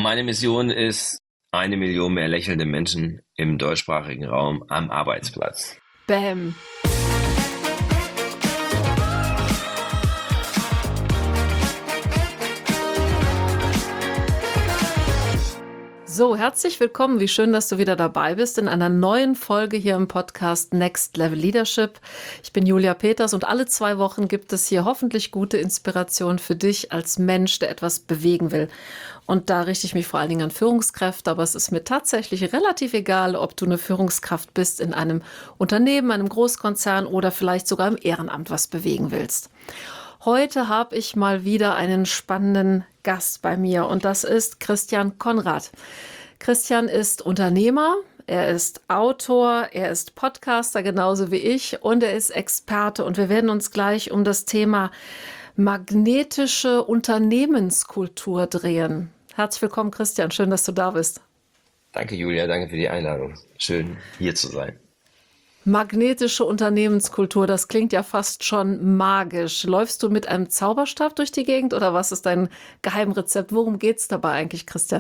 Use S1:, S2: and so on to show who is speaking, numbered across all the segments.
S1: Meine Mission ist, 1 Million mehr lächelnde Menschen im deutschsprachigen Raum am Arbeitsplatz.
S2: Bäm. So, herzlich willkommen. Wie schön, dass du wieder dabei bist in einer neuen Folge hier im Podcast Next Level Leadership. Ich bin Julia Peters und alle 2 Wochen gibt es hier hoffentlich gute Inspiration für dich als Mensch, der etwas bewegen will. Und da richte ich mich vor allen Dingen an Führungskräfte, aber es ist mir tatsächlich relativ egal, ob du eine Führungskraft bist in einem Unternehmen, einem Großkonzern oder vielleicht sogar im Ehrenamt was bewegen willst. Heute habe ich mal wieder einen spannenden Gast bei mir und das ist Christian Konrad. Christian ist Unternehmer, er ist Autor, er ist Podcaster genauso wie ich und er ist Experte und wir werden uns gleich um das Thema magnetische Unternehmenskultur drehen. Herzlich willkommen, Christian, schön, dass du da bist.
S1: Danke, Julia, danke für die Einladung. Schön, hier zu sein.
S2: Magnetische Unternehmenskultur, das klingt ja fast schon magisch. Läufst du mit einem Zauberstab durch die Gegend oder was ist dein Geheimrezept? Worum geht es dabei eigentlich, Christian?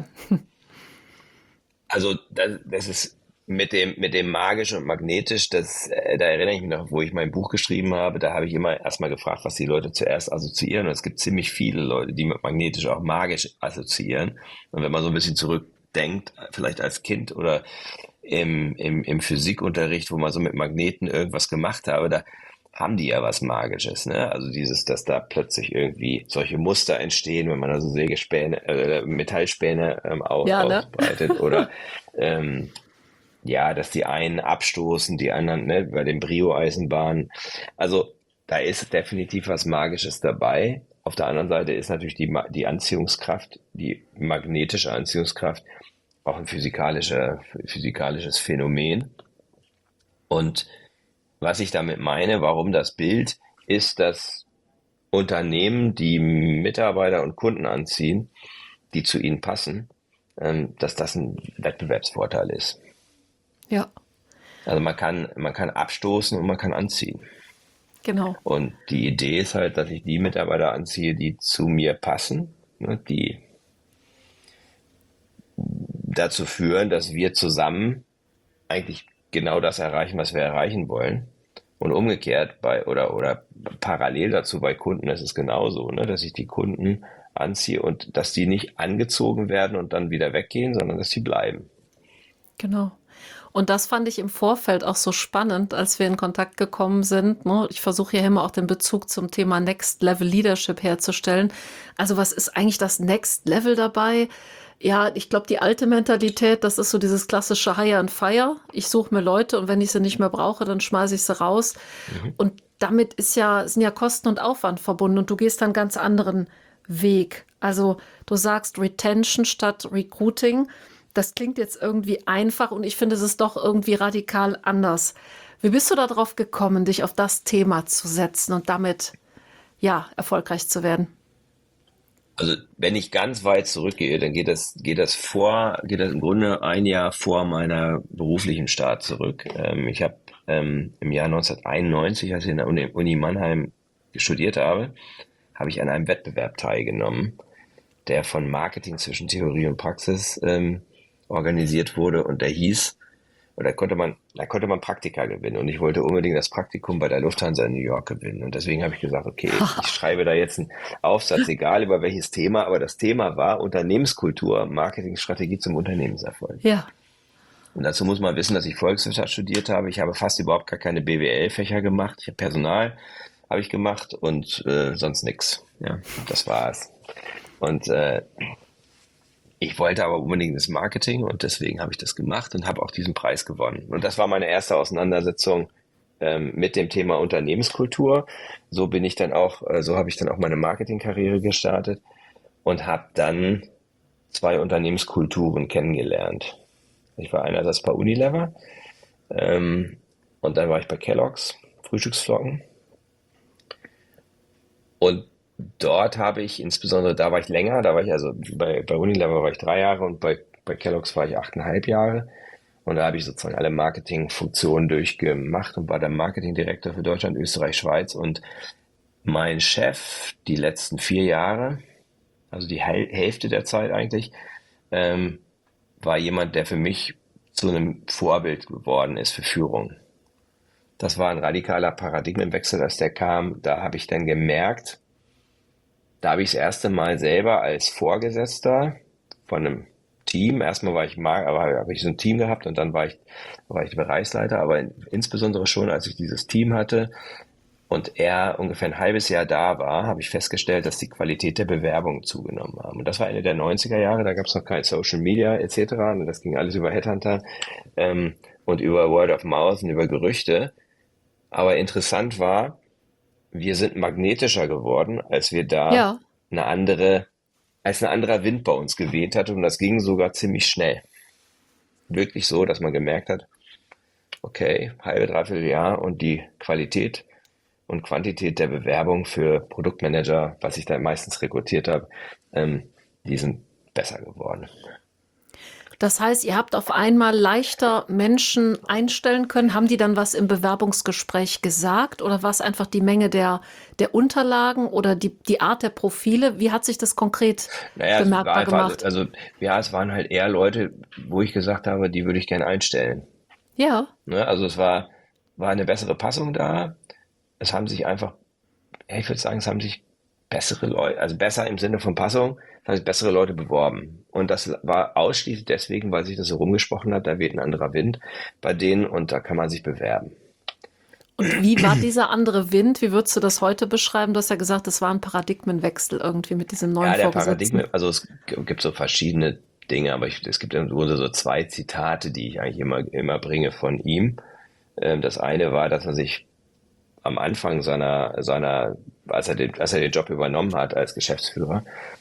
S1: Also das ist mit dem magisch und magnetisch, da erinnere ich mich noch, wo ich mein Buch geschrieben habe, da habe ich immer erstmal gefragt, was die Leute zuerst assoziieren. Und es gibt ziemlich viele Leute, die mit magnetisch auch magisch assoziieren. Und wenn man so ein bisschen zurückdenkt, vielleicht als Kind oder im Physikunterricht, wo man so mit Magneten irgendwas gemacht habe, da haben die ja was Magisches, ne? Also dass da plötzlich irgendwie solche Muster entstehen, wenn man also Sägespäne, Metallspäne
S2: Ja, ne?
S1: ausbreitet oder ja, dass die einen abstoßen, die anderen, ne, bei den Brio-Eisenbahnen. Also da ist definitiv was Magisches dabei. Auf der anderen Seite ist natürlich die Anziehungskraft, die magnetische Anziehungskraft, auch ein physikalisches Phänomen. Und was ich damit meine, warum das Bild, ist, dass Unternehmen, die Mitarbeiter und Kunden anziehen, die zu ihnen passen, dass das ein Wettbewerbsvorteil ist.
S2: Ja,
S1: Also man kann abstoßen und man kann anziehen.
S2: genau.
S1: Und die Idee ist halt, dass ich die Mitarbeiter anziehe, die zu mir passen, ne, die dazu führen, dass wir zusammen eigentlich genau das erreichen, was wir erreichen wollen. Und umgekehrt oder parallel dazu bei Kunden ist es genauso, ne, dass ich die Kunden anziehe und dass die nicht angezogen werden und dann wieder weggehen, sondern dass sie bleiben.
S2: Genau. Und das fand ich im Vorfeld auch so spannend, als wir in Kontakt gekommen sind. Ne? Ich versuche ja immer auch den Bezug zum Thema Next Level Leadership herzustellen. Also was ist eigentlich das Next Level dabei? Ja, ich glaube, die alte Mentalität, das ist so dieses klassische Hire and Fire. Ich suche mir Leute und wenn ich sie nicht mehr brauche, dann schmeiße ich sie raus.
S1: Mhm.
S2: Und damit sind ja Kosten und Aufwand verbunden und du gehst einen ganz anderen Weg. Also du sagst Retention statt Recruiting. Das klingt jetzt irgendwie einfach und ich finde, es ist doch irgendwie radikal anders. Wie bist du darauf gekommen, dich auf das Thema zu setzen und damit, ja, erfolgreich zu werden?
S1: Also wenn ich ganz weit zurückgehe, dann geht das im Grunde ein Jahr vor meiner beruflichen Start zurück. Ich habe im Jahr 1991, als ich in der Uni Mannheim studiert habe, habe ich an einem Wettbewerb teilgenommen, der von Marketing zwischen Theorie und Praxis organisiert wurde und der hieß, oder da konnte man Praktika gewinnen und ich wollte unbedingt das Praktikum bei der Lufthansa in New York gewinnen und deswegen habe ich gesagt, okay, ich schreibe da jetzt einen Aufsatz, egal über welches Thema, aber das Thema war Unternehmenskultur, Marketingstrategie zum Unternehmenserfolg.
S2: Ja,
S1: Und dazu muss man wissen, dass ich Volkswirtschaft studiert habe. Ich habe fast überhaupt gar keine BWL-Fächer gemacht. Ich habe Personal habe ich gemacht und sonst nix. Ja, das war's. Und ich wollte aber unbedingt das Marketing und deswegen habe ich das gemacht und habe auch diesen Preis gewonnen. Und das war meine erste Auseinandersetzung mit dem Thema Unternehmenskultur. So habe ich dann auch meine Marketingkarriere gestartet und habe dann 2 Unternehmenskulturen kennengelernt. Ich war einerseits bei Unilever und dann war ich bei Kellogg's, Frühstücksflocken. Und dort habe ich insbesondere, da war ich länger, bei Unilever war ich 3 Jahre und bei Kellogg's war ich 8,5 Jahre. Und da habe ich sozusagen alle Marketingfunktionen durchgemacht und war der Marketingdirektor für Deutschland, Österreich, Schweiz. Und mein Chef die letzten 4 Jahre, also die Hälfte der Zeit eigentlich, ähm, war jemand, der für mich zu einem Vorbild geworden ist für Führung. Das war ein radikaler Paradigmenwechsel, als der kam. Da habe ich dann gemerkt, da habe ich das erste Mal selber als Vorgesetzter von einem Team, erstmal habe ich so ein Team gehabt und dann war ich Bereichsleiter, aber insbesondere schon, als ich dieses Team hatte und er ungefähr ein halbes Jahr da war, habe ich festgestellt, dass die Qualität der Bewerbungen zugenommen haben. Und das war Ende der 90er Jahre, da gab es noch kein Social Media etc. Und das ging alles über Headhunter und über Word of Mouth und über Gerüchte. Aber interessant war, wir sind magnetischer geworden, als wir da
S2: Ja.
S1: eine andere, als ein anderer Wind bei uns geweht hat. Und das ging sogar ziemlich schnell. Wirklich so, dass man gemerkt hat, okay, halbe, dreiviertel Jahr und die Qualität und Quantität der Bewerbung für Produktmanager, was ich da meistens rekrutiert habe, ähm, die sind besser geworden.
S2: Das heißt, ihr habt auf einmal leichter Menschen einstellen können. Haben die dann was im Bewerbungsgespräch gesagt oder war es einfach die Menge der Unterlagen oder die Art der Profile? Wie hat sich das konkret
S1: Naja, es war
S2: bemerkbar
S1: einfach,
S2: gemacht?
S1: also ja, es waren halt eher Leute, wo ich gesagt habe, die würde ich gerne einstellen.
S2: Ja,
S1: Ne? Also war eine bessere Passung da. Es haben sich einfach, ja, ich würde sagen, es haben sich bessere Leute, also besser im Sinne von Passung, es haben sich bessere Leute beworben. Und das war ausschließlich deswegen, weil sich das so rumgesprochen hat, da weht ein anderer Wind bei denen und da kann man sich bewerben.
S2: und wie war dieser andere Wind? Wie würdest du das heute beschreiben? Du hast ja gesagt, es war ein Paradigmenwechsel irgendwie mit diesem neuen
S1: Ja, der
S2: Vorgesetzten.
S1: Paradigma, also es gibt so verschiedene Dinge, aber es gibt im Grunde so zwei Zitate, die ich eigentlich immer bringe von ihm. Das eine war, dass er sich am Anfang als er den Job übernommen hat als Geschäftsführer,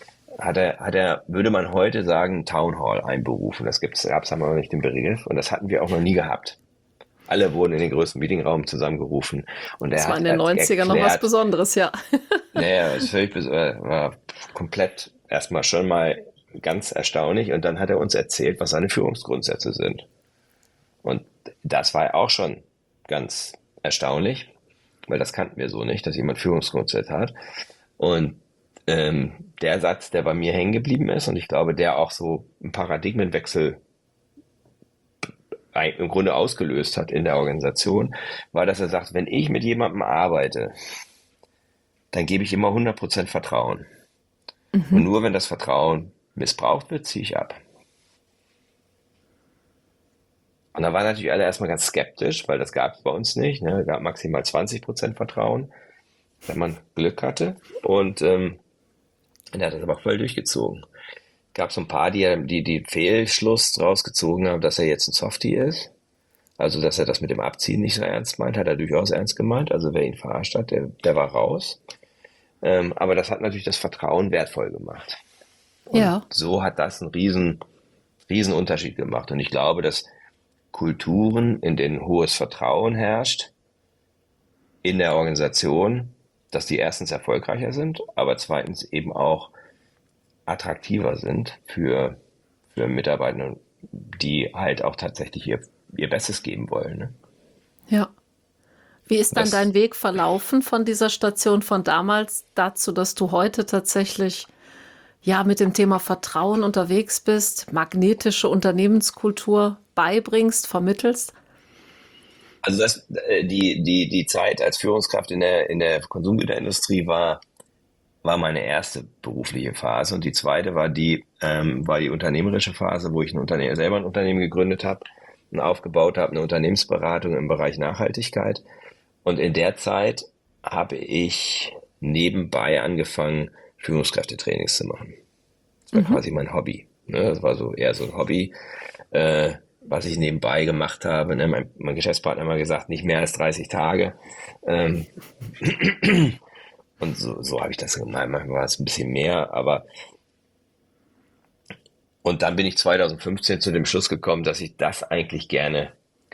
S1: würde man heute sagen, Town Hall einberufen. Gab's aber noch nicht den Begriff und das hatten wir auch noch nie gehabt. Alle wurden in den größten Meetingraum zusammengerufen und
S2: Das
S1: er
S2: war in
S1: hat
S2: den 90er noch was
S1: erklärt,
S2: Besonderes, ja.
S1: naja, war komplett erstmal schon mal ganz erstaunlich und dann hat er uns erzählt, was seine Führungsgrundsätze sind. Und das war auch schon ganz erstaunlich, weil das kannten wir so nicht, dass jemand Führungsgrundsätze hat. Und der Satz, der bei mir hängen geblieben ist und ich glaube, der auch so einen Paradigmenwechsel im Grunde ausgelöst hat in der Organisation, war, dass er sagt, wenn ich mit jemandem arbeite, dann gebe ich immer 100% Vertrauen. Und nur wenn das Vertrauen missbraucht wird, ziehe ich ab. Und da waren natürlich alle erstmal ganz skeptisch, weil das gab es bei uns nicht. Ne? Es gab maximal 20% Vertrauen, wenn man Glück hatte. Und er hat das aber voll durchgezogen. Gab so ein paar, die Fehlschluss draus gezogen haben, dass er jetzt ein Softie ist. Also, dass er das mit dem Abziehen nicht so ernst meint, hat er durchaus ernst gemeint. Also, wer ihn verarscht hat, der war raus. Aber das hat natürlich das Vertrauen wertvoll gemacht. Und
S2: Ja,
S1: so hat das einen riesen Unterschied gemacht. Und ich glaube, dass Kulturen, in denen hohes Vertrauen herrscht, in der Organisation, dass die erstens erfolgreicher sind, aber zweitens eben auch attraktiver sind für Mitarbeiter, die halt auch tatsächlich ihr Bestes geben wollen. Ne?
S2: ja. Wie ist dann
S1: Das,
S2: dein Weg verlaufen von dieser Station von damals dazu, dass du heute tatsächlich ja mit dem Thema Vertrauen unterwegs bist, magnetische Unternehmenskultur beibringst, vermittelst?
S1: also die Zeit als Führungskraft in der Konsumgüterindustrie war meine erste berufliche Phase und die zweite war die unternehmerische Phase, wo ich selber ein Unternehmen gegründet habe und aufgebaut habe, eine Unternehmensberatung im Bereich Nachhaltigkeit. Und in der Zeit habe ich nebenbei angefangen, Führungskräftetrainings zu machen. Das war quasi mein Hobby. Ne? Das war so eher so ein Hobby, was ich nebenbei gemacht habe. Ne? Mein Geschäftspartner hat mal gesagt, nicht mehr als 30 Tage. Ähm, und so habe ich das gemacht. Manchmal war es ein bisschen mehr, aber und dann bin ich 2015 zu dem Schluss gekommen, dass ich das eigentlich gerne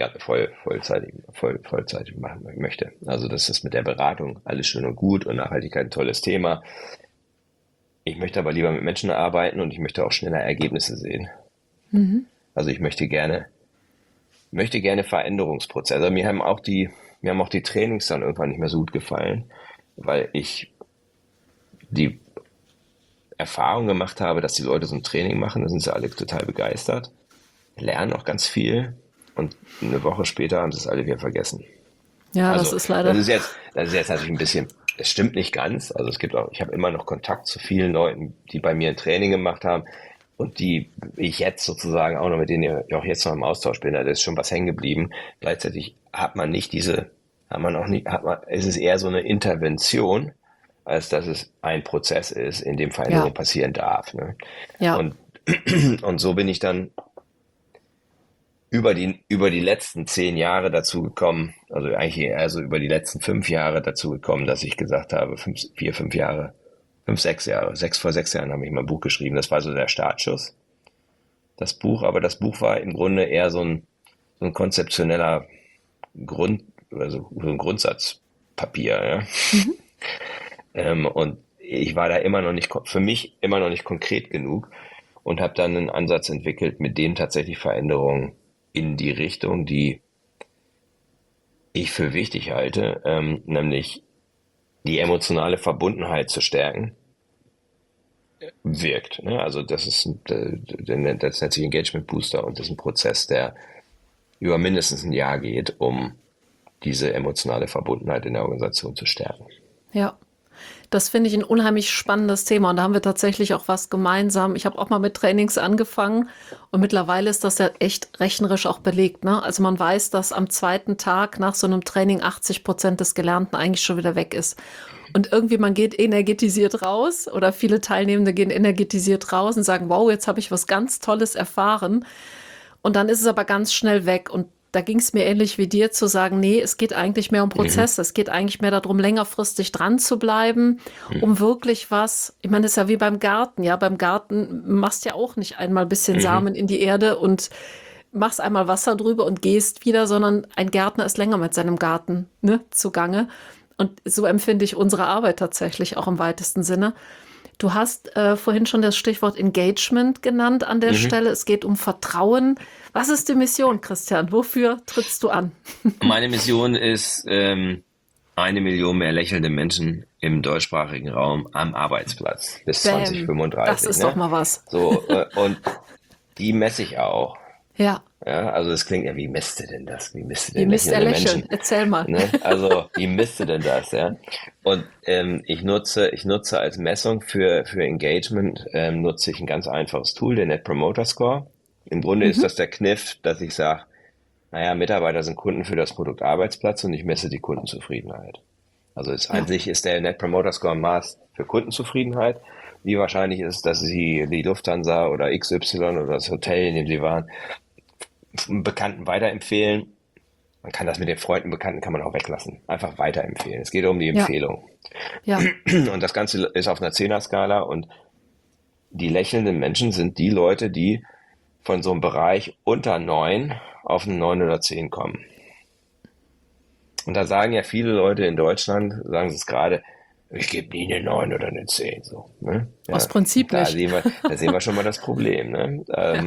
S1: vollzeitig machen möchte. Also das ist mit der Beratung alles schön und gut und Nachhaltigkeit ein tolles Thema. Ich möchte aber lieber mit Menschen arbeiten und ich möchte auch schneller Ergebnisse sehen. Also ich möchte gerne Veränderungsprozesse. Also mir haben auch die Trainings dann irgendwann nicht mehr so gut gefallen, weil ich die Erfahrung gemacht habe, dass die Leute so ein Training machen, dann sind sie alle total begeistert, lernen auch ganz viel und eine Woche später haben sie es alle wieder vergessen.
S2: Ja, das
S1: Also
S2: ist leider.
S1: das ist jetzt natürlich ein bisschen, es stimmt nicht ganz. Also es gibt auch, ich habe immer noch Kontakt zu vielen Leuten, die bei mir ein Training gemacht haben und die ich jetzt sozusagen auch noch, mit denen ich auch jetzt noch im Austausch bin. Da ist schon was hängen geblieben. Gleichzeitig hat man nicht ist es eher so eine Intervention, als dass es ein Prozess ist, in dem Veränderung
S2: Ja,
S1: passieren darf. Ne?
S2: ja,
S1: Und, und so bin ich dann über die letzten 10 Jahre dazu gekommen, also eigentlich eher so über die letzten 5 Jahre dazu gekommen, dass ich gesagt habe, 5 Jahre, 6 Jahre, vor 6 Jahren habe ich mein Buch geschrieben. Das war so der Startschuss, das Buch. Aber das Buch war im Grunde eher so ein konzeptioneller also so ein Grundsatzpapier. Ja?
S2: mhm.
S1: Und ich war da für mich immer noch nicht konkret genug und habe dann einen Ansatz entwickelt, mit dem tatsächlich Veränderungen in die Richtung, die ich für wichtig halte, nämlich die emotionale Verbundenheit zu stärken, wirkt. Ne? Also das nennt sich Engagement Booster und das ist ein Prozess, der über mindestens ein Jahr geht, um diese emotionale Verbundenheit in der Organisation zu stärken.
S2: Ja. Das finde ich ein unheimlich spannendes Thema und da haben wir tatsächlich auch was gemeinsam. Ich habe auch mal mit Trainings angefangen und mittlerweile ist das ja echt rechnerisch auch belegt, ne? Also man weiß, dass am zweiten Tag nach so einem Training 80% des Gelernten eigentlich schon wieder weg ist. Und irgendwie man geht energetisiert raus oder viele Teilnehmende gehen energetisiert raus und sagen, wow, jetzt habe ich was ganz Tolles erfahren. Und dann ist es aber ganz schnell weg. Und da ging es mir ähnlich wie dir zu sagen, nee, es geht eigentlich mehr um
S1: Mhm.
S2: Prozesse. Es geht eigentlich mehr darum, längerfristig dran zu bleiben, um wirklich was, ich meine, das ist ja wie beim Garten, ja, beim Garten machst ja auch nicht einmal ein bisschen
S1: Mhm.
S2: Samen in die Erde und machst einmal Wasser drüber und gehst wieder, sondern ein Gärtner ist länger mit seinem Garten, ne, zugange. Und so empfinde ich unsere Arbeit tatsächlich auch im weitesten Sinne. Du hast vorhin schon das Stichwort Engagement genannt an der
S1: Mhm.
S2: Stelle. Es geht um Vertrauen. Was ist die Mission, Christian? Wofür trittst du an?
S1: Meine Mission ist, 1 Million mehr lächelnde Menschen im deutschsprachigen Raum am Arbeitsplatz bis
S2: Bäm, das
S1: 2035,
S2: ist doch
S1: ne?
S2: mal was.
S1: So, und die messe ich auch.
S2: Ja,
S1: Ja, also es klingt ja, wie misst du denn das? Wie misst du
S2: wie
S1: denn
S2: misst er
S1: lächelnde
S2: lächeln?
S1: Menschen?
S2: Erzähl mal.
S1: Ne? Also, wie misst du denn das, ja? Und ich nutze als Messung für Engagement, nutze ich ein ganz einfaches Tool, den Net Promoter Score. Im Grunde ist
S2: Mhm.
S1: das der Kniff, dass ich sage, naja, Mitarbeiter sind Kunden für das Produkt Arbeitsplatz und ich messe die Kundenzufriedenheit. Also an
S2: Ja,
S1: sich ist der Net Promoter Score ein Maß für Kundenzufriedenheit. Wie wahrscheinlich ist, dass Sie die Lufthansa oder XY oder das Hotel, in dem Sie waren, einen Bekannten weiterempfehlen. Man kann das mit den Freunden, Bekannten kann man auch weglassen. Einfach weiterempfehlen. Es geht um die
S2: ja,
S1: Empfehlung.
S2: ja.
S1: Und das Ganze ist auf einer Zehner-Skala und die lächelnden Menschen sind die Leute, die von so einem Bereich unter 9 auf eine 9 oder 10 kommen. Und da sagen ja viele Leute in Deutschland, sagen sie es gerade, ich gebe nie eine 9 oder eine 10. So, ne?
S2: Aus
S1: Ja,
S2: Prinzip nicht.
S1: da sehen wir schon mal das Problem. Ne?
S2: Ja,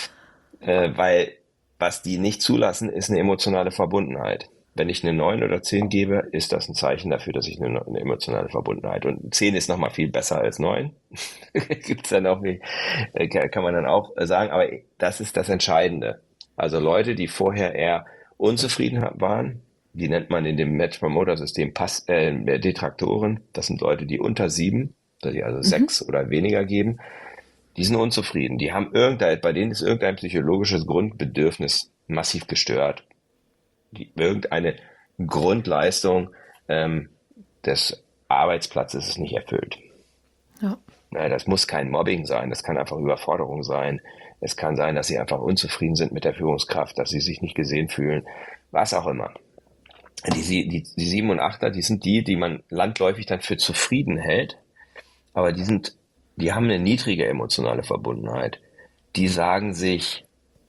S1: Weil was die nicht zulassen, ist eine emotionale Verbundenheit. Wenn ich eine 9 oder 10 gebe, ist das ein Zeichen dafür, dass ich eine emotionale Verbundenheit. Und 10 ist nochmal viel besser als 9. Gibt's dann auch nicht, kann man dann auch sagen, aber das ist das Entscheidende. Also Leute, die vorher eher unzufrieden waren, die nennt man in dem Net Promoter System Detraktoren. Das sind Leute, die unter 7, die also
S2: mhm.
S1: 6 oder weniger geben, die sind unzufrieden. Die haben bei denen ist irgendein psychologisches Grundbedürfnis massiv gestört. Irgendeine Grundleistung ähm, des Arbeitsplatzes ist nicht erfüllt.
S2: Ja,
S1: Naja, das muss kein Mobbing sein, das kann einfach Überforderung sein. Es kann sein, dass sie einfach unzufrieden sind mit der Führungskraft, dass sie sich nicht gesehen fühlen, was auch immer. Die 7 und 8er, die sind die man landläufig dann für zufrieden hält, aber die haben eine niedrige emotionale Verbundenheit. Die sagen sich,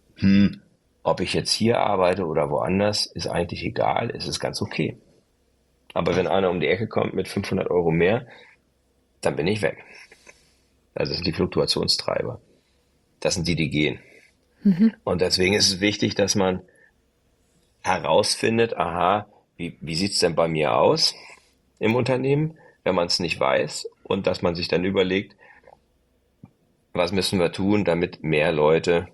S1: ob ich jetzt hier arbeite oder woanders, ist eigentlich egal, es ist ganz okay. Aber wenn einer um die Ecke kommt mit 500 € mehr, dann bin ich weg. Also das sind die Fluktuationstreiber. Das sind die gehen. Und deswegen ist es wichtig, dass man herausfindet, aha, wie sieht's denn bei mir aus im Unternehmen, wenn man es nicht weiß, und dass man sich dann überlegt, was müssen wir tun, damit mehr Leute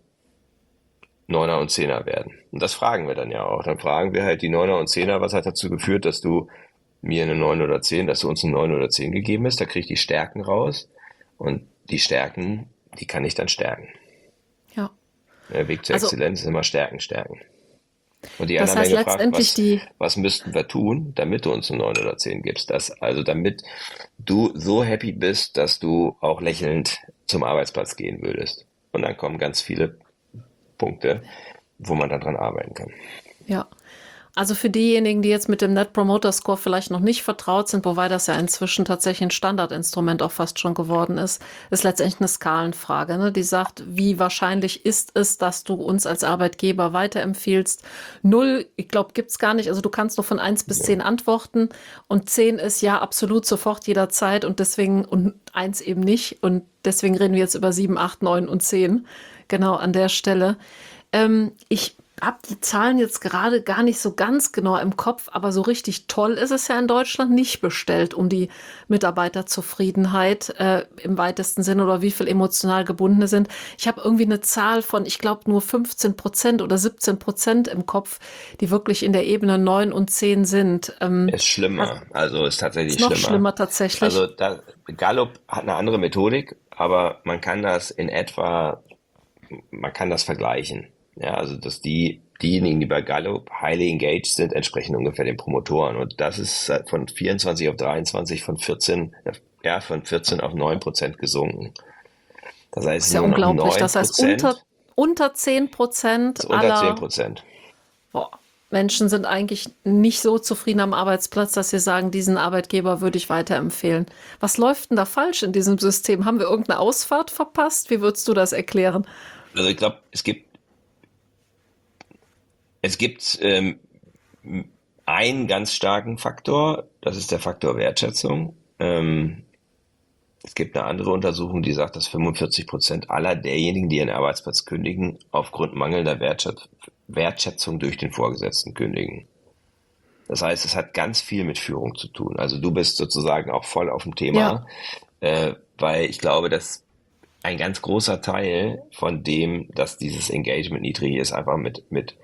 S1: Neuner und Zehner werden? Und das fragen wir dann ja auch. Dann fragen wir halt die Neuner und Zehner, was hat dazu geführt, dass du mir eine 9 oder 10, dass du uns eine 9 oder 10 gegeben hast. Da kriege ich die Stärken raus. Und die Stärken, die kann ich dann stärken.
S2: Ja.
S1: Der Weg zur
S2: Also,
S1: Exzellenz ist immer Stärken, Stärken. Und die
S2: das
S1: anderen
S2: heißt
S1: dann gefragt,
S2: letztendlich
S1: was müssten wir tun, damit du uns eine 9 oder 10 gibst? Also damit du so happy bist, dass du auch lächelnd zum Arbeitsplatz gehen würdest. Und dann kommen ganz viele Punkte, wo man dann dran arbeiten kann.
S2: ja. Also für diejenigen, die jetzt mit dem Net Promoter Score vielleicht noch nicht vertraut sind, wobei das ja inzwischen tatsächlich ein Standardinstrument auch fast schon geworden ist letztendlich eine Skalenfrage, ne? Die sagt, wie wahrscheinlich ist es, dass du uns als Arbeitgeber weiterempfiehlst? 0, ich glaube, gibt's gar nicht. Also du kannst nur von 1 bis 10 antworten und 10 ist ja absolut sofort jederzeit und deswegen und 1 eben nicht. Und deswegen reden wir jetzt über 7, 8, 9 und 10. Genau an der Stelle. Ich habe die Zahlen jetzt gerade gar nicht so ganz genau im Kopf, aber so richtig toll ist es ja in Deutschland nicht bestellt um die Mitarbeiterzufriedenheit im weitesten Sinne oder wie viel emotional Gebundene sind. Ich habe irgendwie eine Zahl von, ich glaube, nur 15% oder 17% im Kopf, die wirklich in der Ebene 9 und 10 sind.
S1: Ist schlimmer, also ist tatsächlich
S2: Ist noch
S1: schlimmer.
S2: schlimmer tatsächlich.
S1: Also Gallup hat eine andere Methodik, aber man kann das in etwa, man kann das vergleichen. Ja, also dass diejenigen, die bei Gallup highly engaged sind, entsprechen ungefähr den Promotoren. Und das ist von 24 auf 23, von 14 auf 9% gesunken. Das heißt,
S2: Ist ja
S1: nur noch
S2: unglaublich. Das heißt,
S1: 9%,
S2: unter
S1: ist
S2: 10%
S1: unter
S2: aller
S1: 10%.
S2: Menschen sind eigentlich nicht so zufrieden am Arbeitsplatz, dass sie sagen, diesen Arbeitgeber würde ich weiterempfehlen. Was läuft denn da falsch in diesem System? Haben wir irgendeine Ausfahrt verpasst? Wie würdest du das erklären?
S1: Also ich glaube, es gibt einen ganz starken Faktor, das ist der Faktor Wertschätzung. Es gibt eine andere Untersuchung, die sagt, dass 45% aller derjenigen, die ihren Arbeitsplatz kündigen, aufgrund mangelnder Wertschätzung durch den Vorgesetzten kündigen. Das heißt, es hat ganz viel mit Führung zu tun. Also du bist sozusagen auch voll auf dem Thema, weil ich glaube, dass ein ganz großer Teil von dem, dass dieses Engagement niedrig ist, einfach mit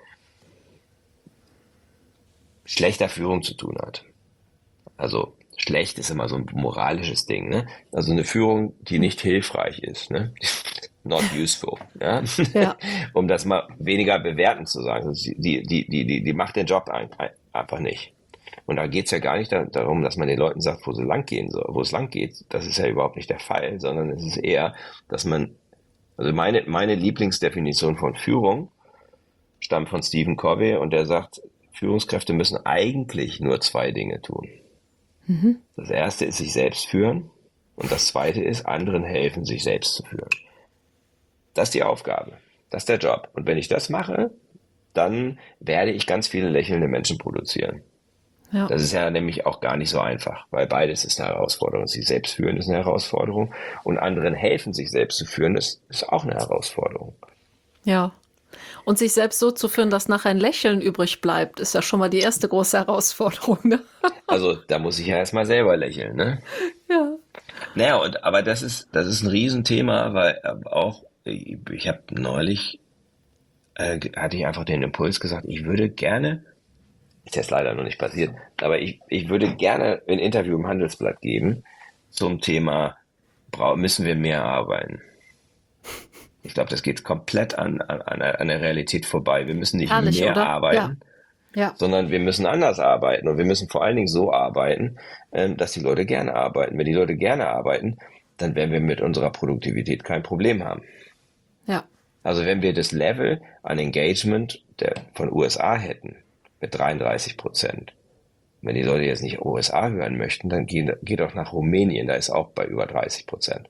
S1: schlechter Führung zu tun hat. Also schlecht ist immer so ein moralisches Ding, ne? Also eine Führung, die nicht hilfreich ist, ne? Not useful, ja?
S2: Ja.
S1: Um das mal weniger bewertend zu sagen. Also die macht den Job einfach nicht. Und da geht's ja gar nicht darum, dass man den Leuten sagt, wo es lang geht. Das ist ja überhaupt nicht der Fall, sondern es ist eher, dass man, also meine Lieblingsdefinition von Führung stammt von Stephen Covey und der sagt, Führungskräfte müssen eigentlich nur 2 Dinge tun. Das erste ist sich selbst führen und das zweite ist anderen helfen, sich selbst zu führen. Das ist die Aufgabe. Das ist der Job. Und wenn ich das mache, dann werde ich ganz viele lächelnde Menschen produzieren.
S2: Ja.
S1: Das ist ja nämlich auch gar nicht so einfach, weil beides ist eine Herausforderung. Sich selbst führen ist eine Herausforderung und anderen helfen, sich selbst zu führen, das ist auch eine Herausforderung.
S2: Ja. Und sich selbst so zu führen, dass nachher ein Lächeln übrig bleibt, ist ja schon mal die erste große Herausforderung. Ne?
S1: Also da muss ich ja erstmal selber lächeln, ne?
S2: Ja.
S1: Naja, aber das ist ein Riesenthema, weil auch, ich habe neulich, hatte ich einfach den Impuls gesagt, ich würde gerne, ist jetzt leider noch nicht passiert, aber ich würde gerne ein Interview im Handelsblatt geben zum Thema, müssen wir mehr arbeiten? Ich glaube, das geht komplett an der Realität vorbei. Wir müssen nicht
S2: Herrlich,
S1: mehr
S2: oder?
S1: arbeiten,
S2: Ja.
S1: sondern wir müssen anders arbeiten und wir müssen vor allen Dingen so arbeiten, dass die Leute gerne arbeiten. Wenn die Leute gerne arbeiten, dann werden wir mit unserer Produktivität kein Problem haben.
S2: Ja.
S1: Also wenn wir das Level an Engagement von USA hätten mit 33%, wenn die Leute jetzt nicht USA hören möchten, dann geh doch nach Rumänien, da ist auch bei über 30%.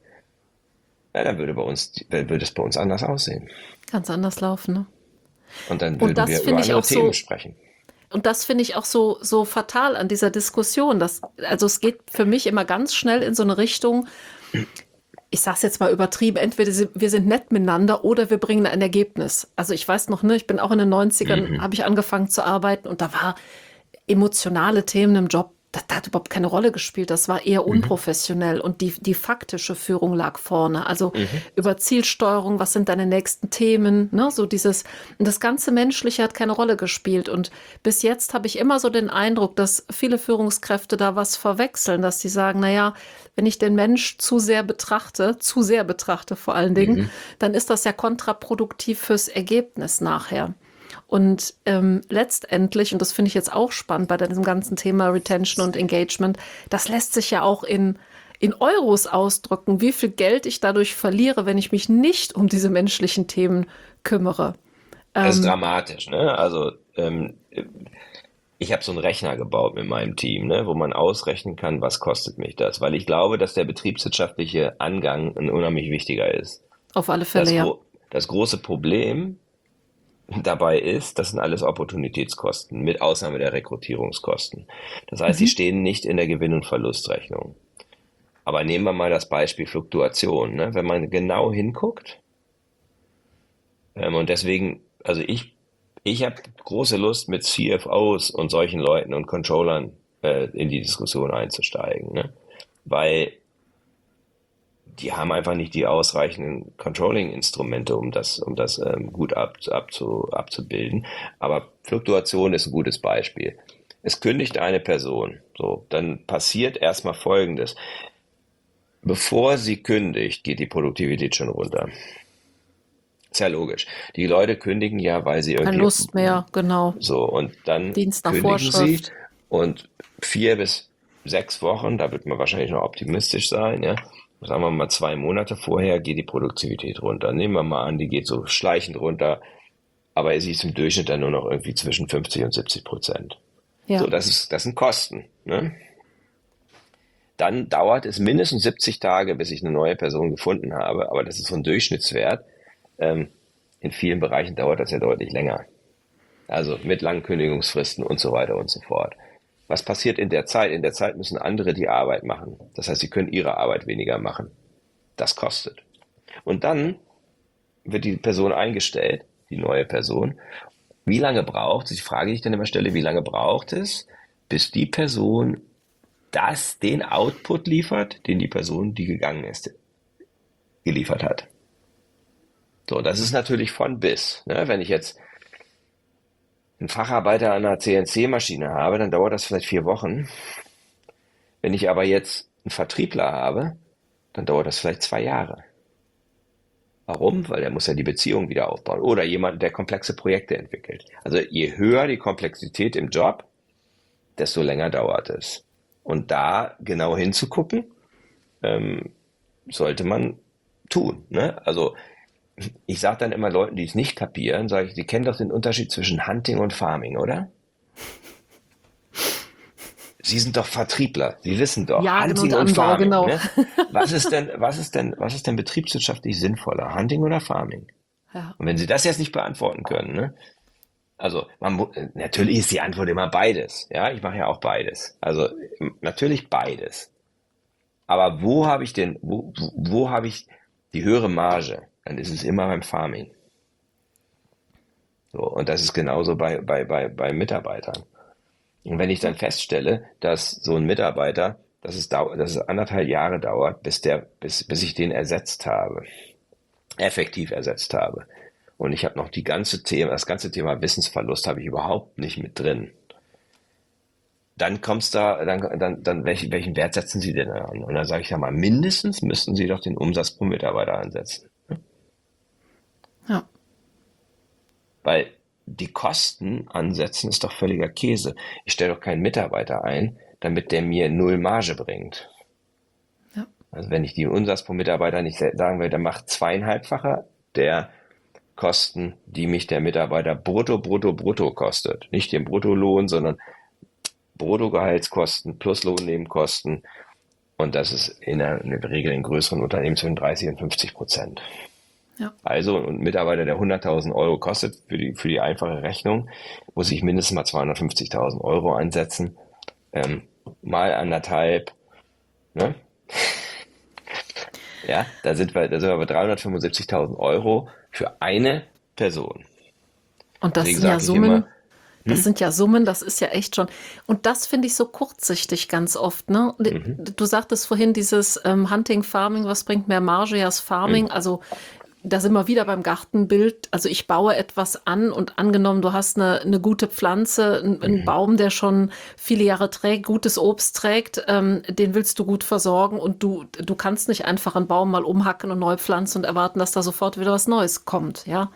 S1: Ja, dann würde es bei uns anders aussehen.
S2: Ganz anders laufen, ne?
S1: Und dann
S2: Und
S1: würden
S2: das
S1: wir über
S2: finde ich
S1: andere
S2: auch so,
S1: Themen sprechen.
S2: und das finde ich auch so fatal an dieser Diskussion. Also es geht für mich immer ganz schnell in so eine Richtung, ich sag's jetzt mal übertrieben, entweder wir sind nett miteinander oder wir bringen ein Ergebnis. Also ich weiß noch, ne, ich bin auch in den 90ern, habe ich angefangen zu arbeiten und da war emotionale Themen im Job das hat überhaupt keine Rolle gespielt. Das war eher
S1: Mhm.
S2: unprofessionell und die faktische Führung lag vorne. Also
S1: Mhm.
S2: über Zielsteuerung, was sind deine nächsten Themen, ne? So dieses, und das ganze Menschliche hat keine Rolle gespielt. Und bis jetzt habe ich immer so den Eindruck, dass viele Führungskräfte da was verwechseln, dass die sagen, naja, wenn ich den Mensch zu sehr betrachte vor allen Dingen,
S1: Mhm.
S2: dann ist das ja kontraproduktiv fürs Ergebnis nachher. Und letztendlich, und das finde ich jetzt auch spannend bei diesem ganzen Thema Retention und Engagement, das lässt sich ja auch in Euros ausdrücken, wie viel Geld ich dadurch verliere, wenn ich mich nicht um diese menschlichen Themen kümmere.
S1: Das ist
S2: Ähm,
S1: dramatisch, ne? Also ich habe so einen Rechner gebaut mit meinem Team, ne, wo man ausrechnen kann, was kostet mich das, weil ich glaube, dass der betriebswirtschaftliche Angang ein unheimlich wichtiger ist.
S2: auf alle Fälle,
S1: Das,
S2: ja.
S1: gro das große Problem dabei ist, das sind alles Opportunitätskosten, mit Ausnahme der Rekrutierungskosten. Das heißt, sie
S2: Mhm.
S1: stehen nicht in der Gewinn- und Verlustrechnung. Aber nehmen wir mal das Beispiel Fluktuation. Ne? Wenn man genau hinguckt, und deswegen, also ich habe große Lust, mit CFOs und solchen Leuten und Controllern in die Diskussion einzusteigen, ne? Weil die haben einfach nicht die ausreichenden Controlling-Instrumente, um das gut abzubilden. Aber Fluktuation ist ein gutes Beispiel. Es kündigt eine Person. So, dann passiert erstmal Folgendes. Bevor sie kündigt, geht die Produktivität schon runter. Ist ja logisch. Die Leute kündigen ja, weil sie
S2: Keine
S1: irgendwie
S2: Lust mehr, genau.
S1: so, und dann
S2: Dienst nach
S1: kündigen sie
S2: Vorschrift.
S1: und 4 bis 6 Wochen, da wird man wahrscheinlich noch optimistisch sein, ja. Sagen wir mal 2 Monate vorher geht die Produktivität runter. Nehmen wir mal an, die geht so schleichend runter, aber sie ist im Durchschnitt dann nur noch irgendwie zwischen 50 und 70%. So,
S2: Ja.
S1: das sind Kosten, ne? Dann dauert es mindestens 70 Tage, bis ich eine neue Person gefunden habe, aber das ist so ein Durchschnittswert. Ähm, in vielen Bereichen dauert das ja deutlich länger. Also mit langen Kündigungsfristen und so weiter und so fort. Was passiert in der Zeit? In der Zeit müssen andere die Arbeit machen. Das heißt, sie können ihre Arbeit weniger machen. Das kostet. Und dann wird die Person eingestellt, die neue Person. Wie lange braucht es? Die Frage, die ich dann immer stelle, wie lange braucht es, bis die Person den Output liefert, den die Person, die gegangen ist, geliefert hat? So, das ist natürlich von bis. Ne? Wenn ich jetzt einen Facharbeiter an einer CNC-Maschine habe, dann dauert das vielleicht 4 Wochen. Wenn ich aber jetzt einen Vertriebler habe, dann dauert das vielleicht 2 Jahre. Warum? Weil der muss ja die Beziehung wieder aufbauen. Oder jemand, der komplexe Projekte entwickelt. Also je höher die Komplexität im Job, desto länger dauert es. Und da genau hinzugucken, sollte man tun. Ne? Also ich sage dann immer Leuten, die es nicht kapieren, sage ich, die kennen doch den Unterschied zwischen Hunting und Farming, oder? Sie sind doch Vertriebler. Sie wissen doch,
S2: Jagen und
S1: Hunting und
S2: Anbau,
S1: Farming,
S2: genau.
S1: ne? Was ist denn betriebswirtschaftlich sinnvoller? Hunting oder Farming?
S2: Ja.
S1: Und wenn Sie das jetzt nicht beantworten können, ne? Also, natürlich ist die Antwort immer beides. Ja, ich mache ja auch beides. Also, natürlich beides. Aber wo habe ich die höhere Marge? Dann ist es immer beim Farming. So, und das ist genauso bei Mitarbeitern. Und wenn ich dann feststelle, dass so ein Mitarbeiter, dass es 1,5 Jahre dauert, bis ich den ersetzt habe, effektiv ersetzt habe. Und ich habe noch das ganze Thema Wissensverlust habe ich überhaupt nicht mit drin. Dann kommt's da, dann welchen Wert setzen Sie denn an? Und dann sage ich ja mal, mindestens müssten Sie doch den Umsatz pro Mitarbeiter ansetzen.
S2: Ja.
S1: Weil die Kosten ansetzen ist doch völliger Käse. Ich stelle doch keinen Mitarbeiter ein, damit der mir null Marge bringt.
S2: Ja.
S1: Also wenn ich die Umsatz pro Mitarbeiter nicht sagen will, dann macht 2,5-facher der Kosten, die mich der Mitarbeiter brutto kostet. Nicht den Bruttolohn, sondern Bruttogehaltskosten plus Lohnnebenkosten. Und das ist in der Regel in größeren Unternehmen zwischen 30 und 50%.
S2: Ja.
S1: Also ein Mitarbeiter, der 100.000 Euro kostet für die einfache Rechnung, muss ich mindestens mal 250.000 Euro ansetzen. Mal anderthalb, ne? Ja, da sind wir bei 375.000 Euro für eine Person.
S2: Und das
S1: Deswegen
S2: sind ja
S1: sage ich immer,
S2: Summen, Das sind ja Summen, das ist ja echt schon. Und das finde ich so kurzsichtig ganz oft, ne? Du sagtest vorhin dieses Hunting, Farming, was bringt mehr Marge? Ja, das Farming, also da sind wir wieder beim Gartenbild. Also ich baue etwas an und angenommen, du hast eine gute Pflanze, einen Baum, der schon viele Jahre trägt, gutes Obst trägt, den willst du gut versorgen und du kannst nicht einfach einen Baum mal umhacken und neu pflanzen und erwarten, dass da sofort wieder was Neues kommt, ja.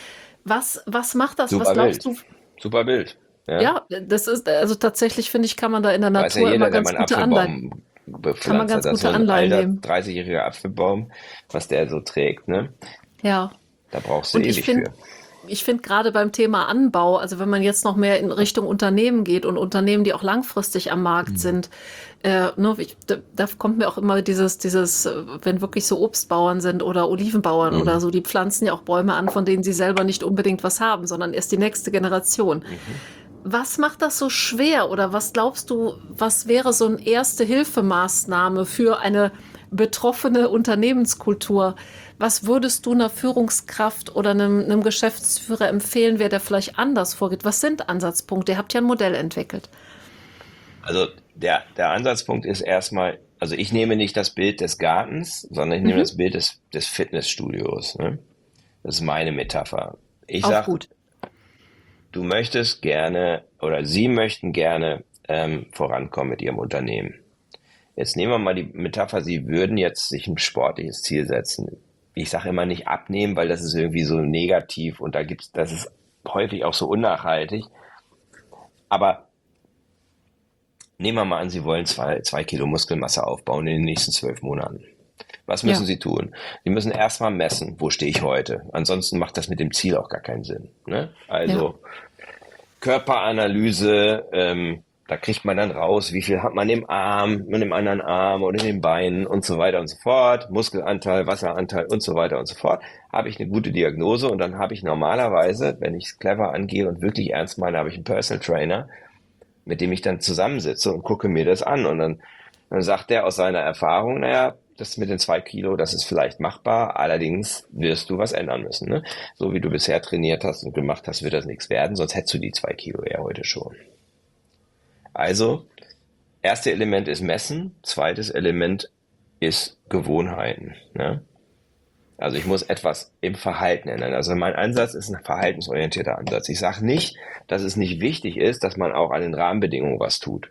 S2: Was macht das? Was
S1: Super
S2: glaubst
S1: Bild.
S2: du?
S1: Super Bild. Ja.
S2: Ja, das ist, also tatsächlich finde ich, kann man da in der
S1: Weiß ja
S2: Natur immer
S1: jeder, der mal
S2: ganz
S1: einen
S2: gute Anleihen,
S1: Apfelbaum
S2: kann man
S1: bepflanzt hat.
S2: ganz
S1: Das ist so
S2: gute
S1: ein
S2: Anleihen
S1: alter,
S2: nehmen.
S1: 30-jähriger Apfelbaum, was der so trägt, ne?
S2: Ja.
S1: Da brauchst du
S2: Und
S1: ewig für.
S2: ich finde gerade beim Thema Anbau, also wenn man jetzt noch mehr in Richtung Unternehmen geht und Unternehmen, die auch langfristig am Markt sind, ne, da kommt mir auch immer wenn wirklich so Obstbauern sind oder Olivenbauern oder so, die pflanzen ja auch Bäume an, von denen sie selber nicht unbedingt was haben, sondern erst die nächste Generation. Was macht das so schwer oder was glaubst du, was wäre so eine Erste-Hilfe-Maßnahme für eine betroffene Unternehmenskultur? Was würdest du einer Führungskraft oder einem Geschäftsführer empfehlen, wer da vielleicht anders vorgeht? Was sind Ansatzpunkte? Ihr habt ja ein Modell entwickelt.
S1: Also der Ansatzpunkt ist erstmal, also ich nehme nicht das Bild des Gartens, sondern ich nehme das Bild des Fitnessstudios. Ne? Das ist meine Metapher. Ich
S2: Auch
S1: sag,
S2: gut.
S1: du möchtest gerne oder Sie möchten gerne vorankommen mit Ihrem Unternehmen. Jetzt nehmen wir mal die Metapher, Sie würden jetzt sich ein sportliches Ziel setzen. Ich sage immer nicht abnehmen, weil das ist irgendwie so negativ und das ist häufig auch so unnachhaltig. Aber nehmen wir mal an, Sie wollen 2 Kilo Muskelmasse aufbauen in den nächsten 12 Monaten. Was müssen
S2: Ja.
S1: Sie tun? Sie müssen erstmal messen, wo stehe ich heute. Ansonsten macht das mit dem Ziel auch gar keinen Sinn. Ne? Also Körperanalyse, da kriegt man dann raus, wie viel hat man im Arm, in dem anderen Arm oder in den Beinen und so weiter und so fort. Muskelanteil, Wasseranteil und so weiter und so fort. Habe ich eine gute Diagnose und dann habe ich normalerweise, wenn ich es clever angehe und wirklich ernst meine, habe ich einen Personal Trainer, mit dem ich dann zusammensitze und gucke mir das an. Und dann sagt der aus seiner Erfahrung, naja, das mit den 2 Kilo, das ist vielleicht machbar, allerdings wirst du was ändern müssen. Ne? So wie du bisher trainiert hast und gemacht hast, wird das nichts werden, sonst hättest du die 2 Kilo ja heute schon. Also, erste Element ist Messen, zweites Element ist Gewohnheiten. Ne? Also ich muss etwas im Verhalten ändern. Also mein Ansatz ist ein verhaltensorientierter Ansatz. Ich sage nicht, dass es nicht wichtig ist, dass man auch an den Rahmenbedingungen was tut.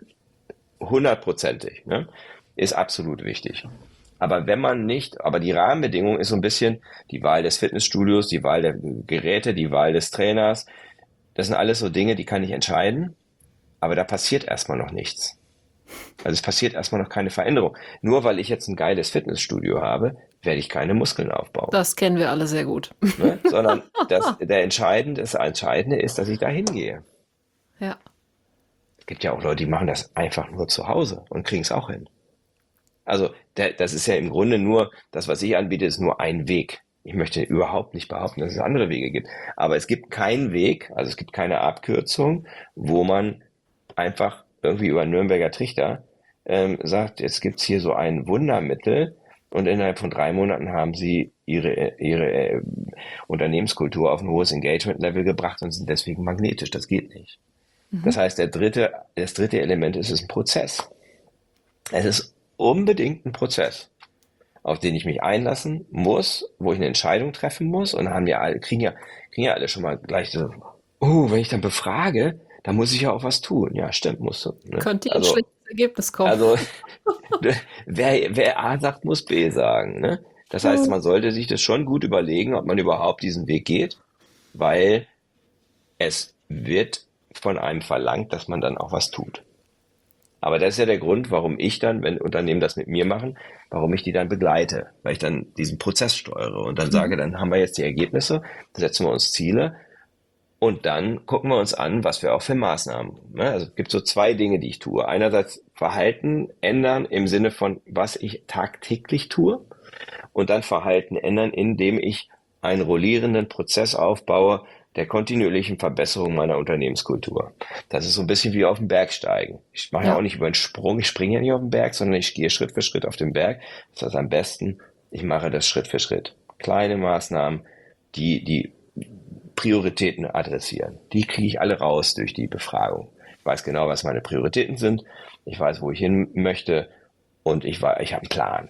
S1: 100%ig, ne? Ist absolut wichtig. Aber die Rahmenbedingung ist so ein bisschen die Wahl des Fitnessstudios, die Wahl der Geräte, die Wahl des Trainers. Das sind alles so Dinge, die kann ich entscheiden, aber da passiert erstmal noch nichts. Also es passiert erstmal noch keine Veränderung. Nur weil ich jetzt ein geiles Fitnessstudio habe, werde ich keine Muskeln aufbauen.
S2: Das kennen wir alle sehr gut.
S1: Ne? Sondern das Entscheidende ist, dass ich da hingehe.
S2: Ja.
S1: Es gibt ja auch Leute, die machen das einfach nur zu Hause und kriegen es auch hin. Also das ist ja im Grunde nur, das, was ich anbiete, ist nur ein Weg. Ich möchte überhaupt nicht behaupten, dass es andere Wege gibt. Aber es gibt keinen Weg, also es gibt keine Abkürzung, wo man einfach irgendwie über einen Nürnberger Trichter sagt, jetzt gibt's hier so ein Wundermittel und innerhalb von 3 Monaten haben sie ihre Unternehmenskultur auf ein hohes Engagement-Level gebracht und sind deswegen magnetisch. Das geht nicht. Das heißt, das dritte Element ist ein Prozess. Es ist unbedingt ein Prozess, auf den ich mich einlassen muss, wo ich eine Entscheidung treffen muss und kriegen ja alle schon mal gleich so, wenn ich dann befrage, da muss ich ja auch was tun. Ja, stimmt, musst du. Ne?
S2: Könnte ein schlechtes Ergebnis kommen.
S1: Also wer A sagt, muss B sagen. Ne? Das heißt, man sollte sich das schon gut überlegen, ob man überhaupt diesen Weg geht, weil es wird von einem verlangt, dass man dann auch was tut. Aber das ist ja der Grund, warum ich dann, wenn Unternehmen das mit mir machen, warum ich die dann begleite, weil ich dann diesen Prozess steuere und dann sage, dann haben wir jetzt die Ergebnisse, setzen wir uns Ziele und dann gucken wir uns an, was wir auch für Maßnahmen. Ne? Also es gibt so 2 Dinge, die ich tue. Einerseits Verhalten ändern im Sinne von, was ich tagtäglich tue und dann Verhalten ändern, indem ich einen rollierenden Prozess aufbaue, der kontinuierlichen Verbesserung meiner Unternehmenskultur. Das ist so ein bisschen wie auf den Berg steigen. Ich mache ja auch nicht über einen Sprung, ich springe ja nicht auf den Berg, sondern ich gehe Schritt für Schritt auf den Berg. Das heißt am besten, ich mache das Schritt für Schritt. Kleine Maßnahmen, die Prioritäten adressieren. Die kriege ich alle raus durch die Befragung. Ich weiß genau, was meine Prioritäten sind. Ich weiß, wo ich hin möchte und ich habe einen Plan.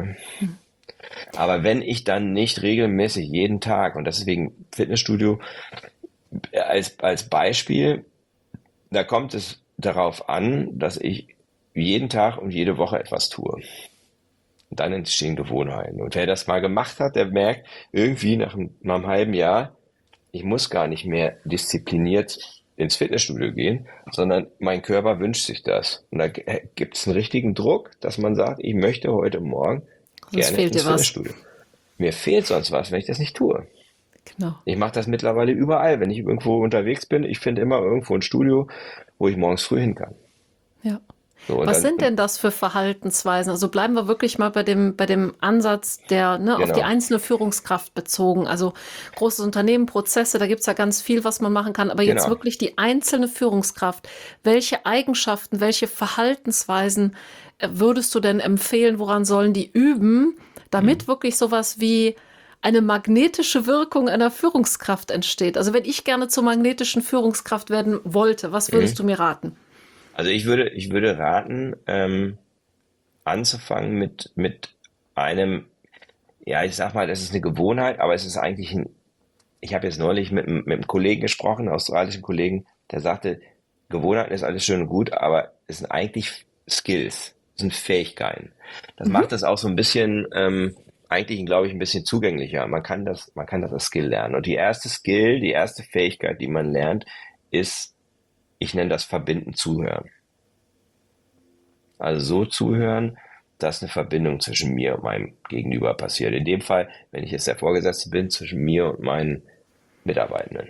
S1: Aber wenn ich dann nicht regelmäßig jeden Tag, und deswegen Fitnessstudio als Beispiel, da kommt es darauf an, dass ich jeden Tag und jede Woche etwas tue. Und dann entstehen Gewohnheiten. Und wer das mal gemacht hat, der merkt irgendwie nach einem halben Jahr, ich muss gar nicht mehr diszipliniert ins Fitnessstudio gehen, sondern mein Körper wünscht sich das. Und da gibt es einen richtigen Druck, dass man sagt, ich möchte heute Morgen gerne ins Fitnessstudio. Mir fehlt sonst was, wenn ich das nicht tue.
S2: Genau.
S1: Ich mache das mittlerweile überall. Wenn ich irgendwo unterwegs bin, ich finde immer irgendwo ein Studio, wo ich morgens früh hin kann.
S2: Ja. So, was sind denn das für Verhaltensweisen? Also bleiben wir wirklich mal bei dem Ansatz, der auf die einzelne Führungskraft bezogen. Also großes Unternehmen, Prozesse, da gibt es ja ganz viel, was man machen kann. Aber jetzt wirklich die einzelne Führungskraft. Welche Eigenschaften, welche Verhaltensweisen würdest du denn empfehlen? Woran sollen die üben, damit wirklich sowas wie eine magnetische Wirkung einer Führungskraft entsteht? Also wenn ich gerne zur magnetischen Führungskraft werden wollte, was würdest du mir raten?
S1: Also ich würde raten, anzufangen mit einem, ja, ich sag mal, das ist eine Gewohnheit, aber es ist eigentlich ich habe jetzt neulich mit einem Kollegen gesprochen, einem australischen Kollegen, der sagte, Gewohnheiten ist alles schön und gut, aber es sind eigentlich Skills, es sind Fähigkeiten. Das macht das auch so ein bisschen, eigentlich, glaube ich, ein bisschen zugänglicher. Man kann das als Skill lernen. Und die erste Fähigkeit, die man lernt, ist, ich nenne das Verbinden, Zuhören. Also so zuhören, dass eine Verbindung zwischen mir und meinem Gegenüber passiert. In dem Fall, wenn ich jetzt der Vorgesetzte bin, zwischen mir und meinen Mitarbeitenden.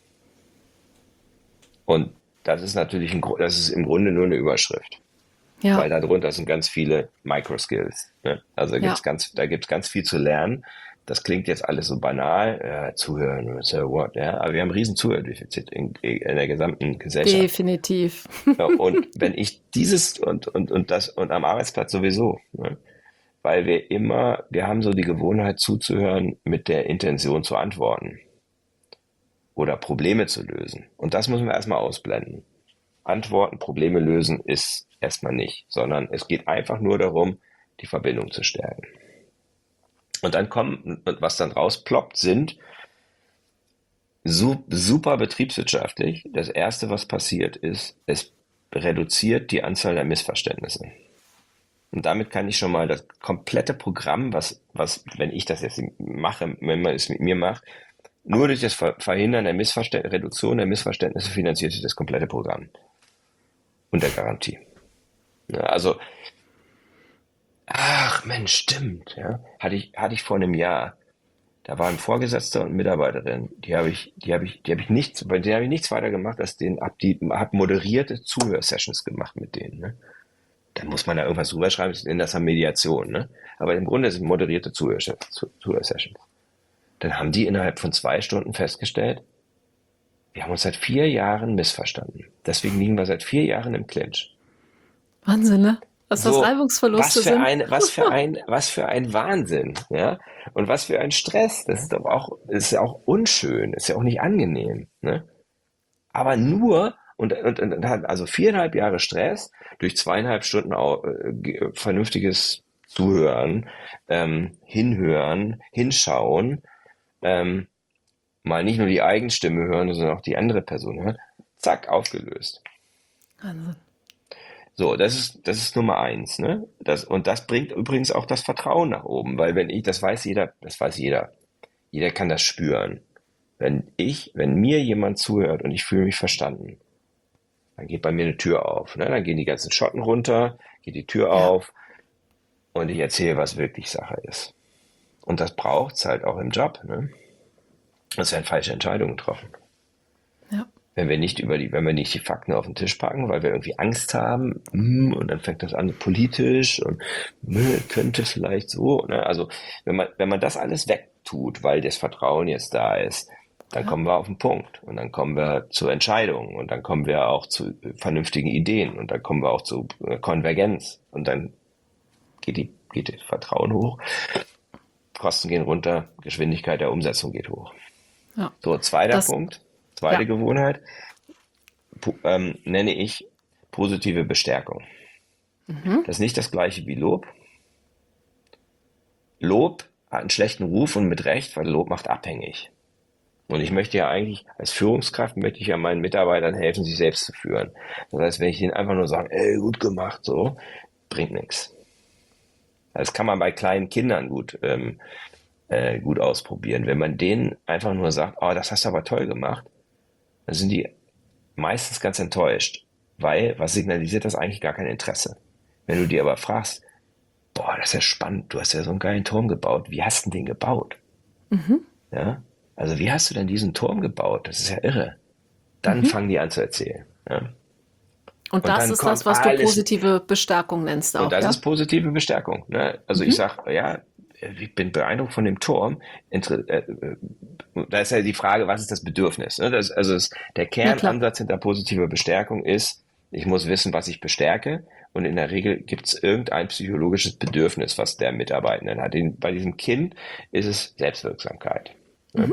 S1: Und das ist natürlich das ist im Grunde nur eine Überschrift. Ja. Weil darunter sind ganz viele Microskills. Ne? Also da gibt's ganz viel zu lernen. Das klingt jetzt alles so banal, zuhören, so what, ja, aber wir haben ein riesen Zuhördefizit in der gesamten Gesellschaft.
S2: Definitiv.
S1: Ja, und wenn ich dieses und am Arbeitsplatz sowieso, ne, weil wir haben so die Gewohnheit zuzuhören mit der Intention zu antworten oder Probleme zu lösen. Und das müssen wir erstmal ausblenden. Antworten, Probleme lösen ist erstmal nicht, sondern es geht einfach nur darum, die Verbindung zu stärken. Und dann was dann rausploppt, sind super betriebswirtschaftlich. Das erste, was passiert ist, es reduziert die Anzahl der Missverständnisse. Und damit kann ich schon mal das komplette Programm, was, wenn ich das jetzt mache, wenn man es mit mir macht, nur durch das Verhindern der Reduktion der Missverständnisse finanziert sich das komplette Programm. Unter Garantie. Ja, also, ach Mensch, stimmt, ja. Hatte ich vor einem Jahr. Da war ein Vorgesetzter und Mitarbeiterin, bei denen habe ich nichts weiter gemacht, als hab moderierte Zuhörsessions gemacht mit denen, ne. Dann muss man da irgendwas drüber schreiben, in das Mediation, ne. Aber im Grunde sind moderierte Zuhörsessions. Dann haben die innerhalb von 2 Stunden festgestellt, wir haben uns seit 4 Jahren missverstanden. Deswegen liegen wir seit 4 Jahren im Clinch.
S2: Wahnsinn, ne? Was das Reibungsverluste sind.
S1: Was für ein Wahnsinn, ja? Und was für ein Stress. Das ist ja auch unschön, ist ja auch nicht angenehm, ne? Aber nur, und also 4,5 Jahre Stress durch 2,5 Stunden vernünftiges Zuhören, hinhören, hinschauen, mal nicht nur die Eigenstimme hören, sondern auch die andere Person hören. Zack, aufgelöst.
S2: Wahnsinn.
S1: So, das ist Nummer 1, ne? Und das bringt übrigens auch das Vertrauen nach oben, weil das weiß jeder. Jeder kann das spüren. Wenn mir jemand zuhört und ich fühle mich verstanden, dann geht bei mir eine Tür auf, ne? Dann gehen die ganzen Schotten runter, geht die Tür auf und ich erzähle, was wirklich Sache ist. Und das braucht's halt auch im Job, ne? Es werden falsche Entscheidungen getroffen.
S2: Ja.
S1: Wenn wir nicht die Fakten auf den Tisch packen, weil wir irgendwie Angst haben, und dann fängt das an politisch und könnte vielleicht so, ne? Also wenn man das alles wegtut, weil das Vertrauen jetzt da ist, dann kommen wir auf den Punkt und dann kommen wir zu Entscheidungen und dann kommen wir auch zu vernünftigen Ideen und dann kommen wir auch zu Konvergenz und dann geht das Vertrauen hoch, Kosten gehen runter, Geschwindigkeit der Umsetzung geht hoch.
S2: Ja.
S1: So, zweiter
S2: Das,
S1: Punkt, zweite
S2: ja.
S1: Gewohnheit, nenne ich positive Bestärkung.
S2: Mhm.
S1: Das ist nicht das gleiche wie Lob. Lob hat einen schlechten Ruf und mit Recht, weil Lob macht abhängig. Und ich möchte ja eigentlich, als Führungskraft möchte ich ja meinen Mitarbeitern helfen, sich selbst zu führen. Das heißt, wenn ich ihnen einfach nur sage, ey, gut gemacht, so, bringt nichts. Das kann man bei kleinen Kindern gut ausprobieren. Wenn man denen einfach nur sagt, oh, das hast du aber toll gemacht, dann sind die meistens ganz enttäuscht, weil was signalisiert das eigentlich gar kein Interesse. Wenn du dir aber fragst, boah, das ist ja spannend, du hast ja so einen geilen Turm gebaut, wie hast du den gebaut?
S2: Mhm.
S1: Ja? Also wie hast du denn diesen Turm gebaut? Das ist ja irre. Dann
S2: Mhm.
S1: fangen die an zu erzählen. Ja?
S2: Und
S1: Und
S2: das
S1: dann
S2: ist das,
S1: kommt
S2: was du
S1: alles,
S2: positive Bestärkung nennst
S1: und
S2: auch,
S1: das
S2: ja?
S1: ist positive Bestärkung. Ne? Also ich
S2: Mhm.
S1: sage, ja, ich bin beeindruckt von dem Turm. Da ist ja die Frage, was ist das Bedürfnis? Ne? Der
S2: Ja, klar.
S1: Kernansatz hinter positiver Bestärkung ist, ich muss wissen, was ich bestärke. Und in der Regel gibt es irgendein psychologisches Bedürfnis, was der Mitarbeitende hat. Bei diesem Kind ist es Selbstwirksamkeit.
S2: Mhm.
S1: Ne?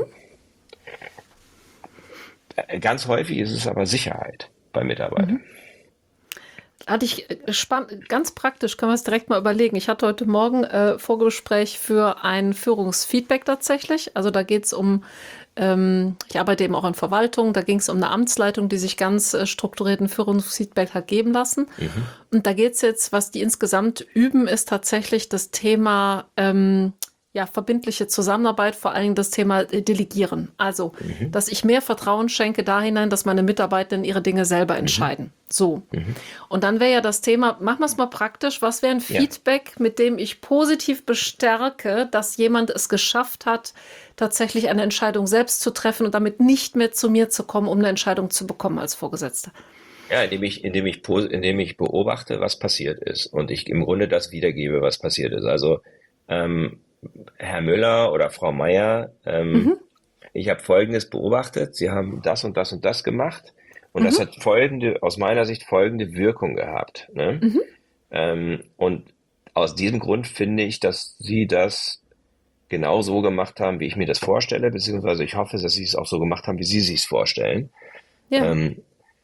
S1: Ganz häufig ist es aber Sicherheit bei Mitarbeitern.
S2: Mhm. Hatte ich ganz praktisch, können wir es direkt mal überlegen. Ich hatte heute Morgen Vorgespräch für ein Führungsfeedback tatsächlich. Also da geht es um, ich arbeite eben auch in Verwaltung, da ging es um eine Amtsleitung, die sich ganz strukturierten Führungsfeedback hat geben lassen.
S1: Mhm.
S2: Und da geht es jetzt, was die insgesamt üben, ist tatsächlich das Thema ja, verbindliche Zusammenarbeit, vor allen Dingen das Thema Delegieren. Also,
S1: Mhm.
S2: dass ich mehr Vertrauen schenke da hinein, dass meine Mitarbeitenden ihre Dinge selber
S1: Mhm.
S2: entscheiden. So.
S1: Mhm.
S2: Und dann wäre ja das Thema, machen wir es mal praktisch, was wäre ein
S1: Ja.
S2: Feedback, mit dem ich positiv bestärke, dass jemand es geschafft hat, tatsächlich eine Entscheidung selbst zu treffen und damit nicht mehr zu mir zu kommen, um eine Entscheidung zu bekommen als Vorgesetzter.
S1: Ja, indem ich beobachte, was passiert ist und ich im Grunde das wiedergebe, was passiert ist. Also ähm, Herr Müller oder Frau Meier,
S2: Mhm,
S1: ich habe Folgendes beobachtet. Sie haben das und das und das gemacht und das
S2: mhm,
S1: hat folgende, aus meiner Sicht folgende Wirkung gehabt. Ne?
S2: mhm,
S1: Und aus diesem Grund finde ich, dass Sie das genau so gemacht haben, wie ich mir das vorstelle, beziehungsweise ich hoffe, dass Sie es auch so gemacht haben, wie Sie sich es vorstellen.
S2: ja,
S1: Ähm,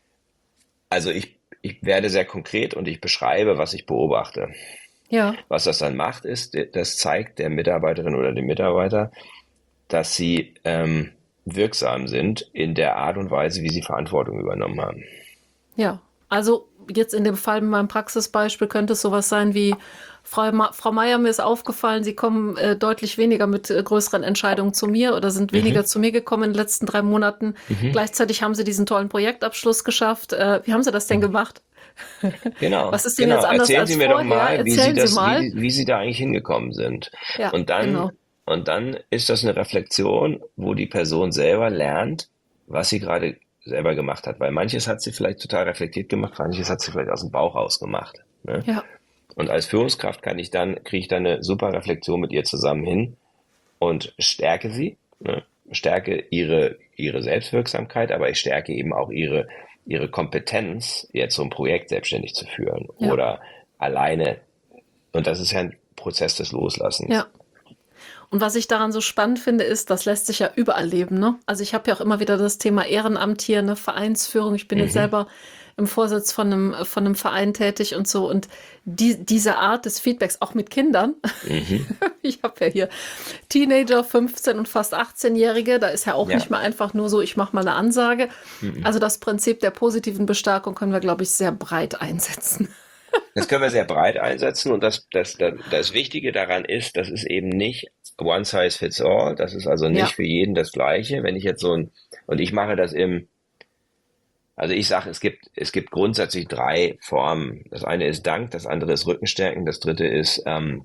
S1: ich werde sehr konkret und ich beschreibe, was ich beobachte.
S2: ja,
S1: Was das dann macht, ist, das zeigt der Mitarbeiterin oder dem Mitarbeiter, dass sie wirksam sind in der Art und Weise, wie sie Verantwortung übernommen haben.
S2: ja. Also jetzt in dem Fall mit meinem Praxisbeispiel könnte es sowas sein wie, Frau Meier, mir ist aufgefallen, Sie kommen deutlich weniger mit größeren Entscheidungen zu mir oder sind weniger
S1: Mhm,
S2: zu mir gekommen in den letzten 3 Monaten.
S1: mhm,
S2: Gleichzeitig haben Sie diesen tollen Projektabschluss geschafft. Wie haben Sie das denn
S1: mhm.
S2: gemacht?
S1: Genau,
S2: Was ist denn
S1: genau.
S2: jetzt anders
S1: Erzählen
S2: als
S1: Sie mir doch
S2: vorher?
S1: mal,
S2: Erzählen Sie mal.
S1: wie Sie da eigentlich hingekommen sind.
S2: Ja,
S1: Und dann,
S2: genau.
S1: und dann ist das eine Reflexion, wo die Person selber lernt, was sie gerade selber gemacht hat. Weil manches hat sie vielleicht total reflektiert gemacht, manches hat sie vielleicht aus dem Bauch raus gemacht. Ne?
S2: Ja,
S1: Und als Führungskraft kriege ich dann eine super Reflexion mit ihr zusammen hin und stärke sie, ne? Stärke ihre Selbstwirksamkeit, aber ich stärke eben auch ihre Kompetenz, jetzt so ein Projekt selbstständig zu führen
S2: ja,
S1: oder alleine. Und das ist ja ein Prozess des Loslassens.
S2: ja. Und was ich daran so spannend finde, ist, das lässt sich ja überall leben. Ne? Also ich habe ja auch immer wieder das Thema Ehrenamt hier, eine Vereinsführung. Ich bin jetzt
S1: Mhm.
S2: selber im Vorsitz von einem Verein tätig und so. Und diese Art des Feedbacks, auch mit Kindern,
S1: Mhm.
S2: ich habe ja hier Teenager, 15 und fast 18-Jährige, da ist ja auch
S1: Ja.
S2: nicht mehr einfach nur so, ich mache mal eine Ansage.
S1: Mhm.
S2: Also das Prinzip der positiven Bestärkung können wir, glaube ich, sehr breit einsetzen.
S1: Das können wir sehr breit einsetzen und das Wichtige daran ist, das ist eben nicht one size fits all. Das ist also nicht
S2: Ja.
S1: für jeden das Gleiche. Wenn ich jetzt und ich mache das also ich sage, es gibt grundsätzlich drei Formen. Das eine ist Dank, das andere ist Rückenstärken, das dritte ist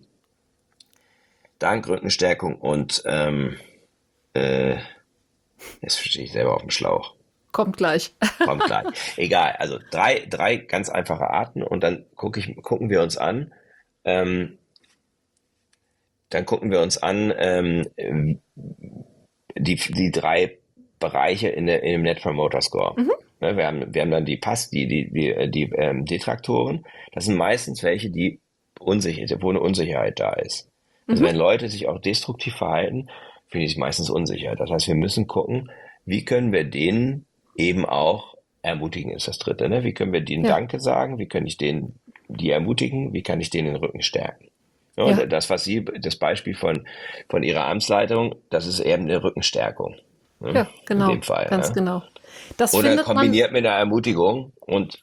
S1: Dank, Rückenstärkung und äh, jetzt stehe ich selber auf dem Schlauch.
S2: Kommt gleich.
S1: Kommt gleich. Egal, also drei ganz einfache Arten und dann gucken wir uns an, ähm, die drei Bereiche in dem Net Promoter Score.
S2: Mhm.
S1: Ne, wir haben dann die Detraktoren. Das sind meistens welche, wo eine Unsicherheit da ist. Also
S2: Mhm.
S1: wenn Leute sich auch destruktiv verhalten, fühlen sich meistens unsicher. Das heißt, wir müssen gucken, wie können wir denen eben auch ermutigen, ist das dritte, ne? Wie können wir denen
S2: Ja.
S1: Danke sagen? Wie kann ich denen die ermutigen? Wie kann ich denen den Rücken stärken? Ja,
S2: Ja.
S1: und das Beispiel von Ihrer Amtsleitung, das ist eben eine Rückenstärkung, ne?
S2: Ja,
S1: In
S2: genau.
S1: dem Fall.
S2: Ganz
S1: Ja.
S2: genau. Das
S1: Oder
S2: findet man.
S1: kombiniert mit einer Ermutigung und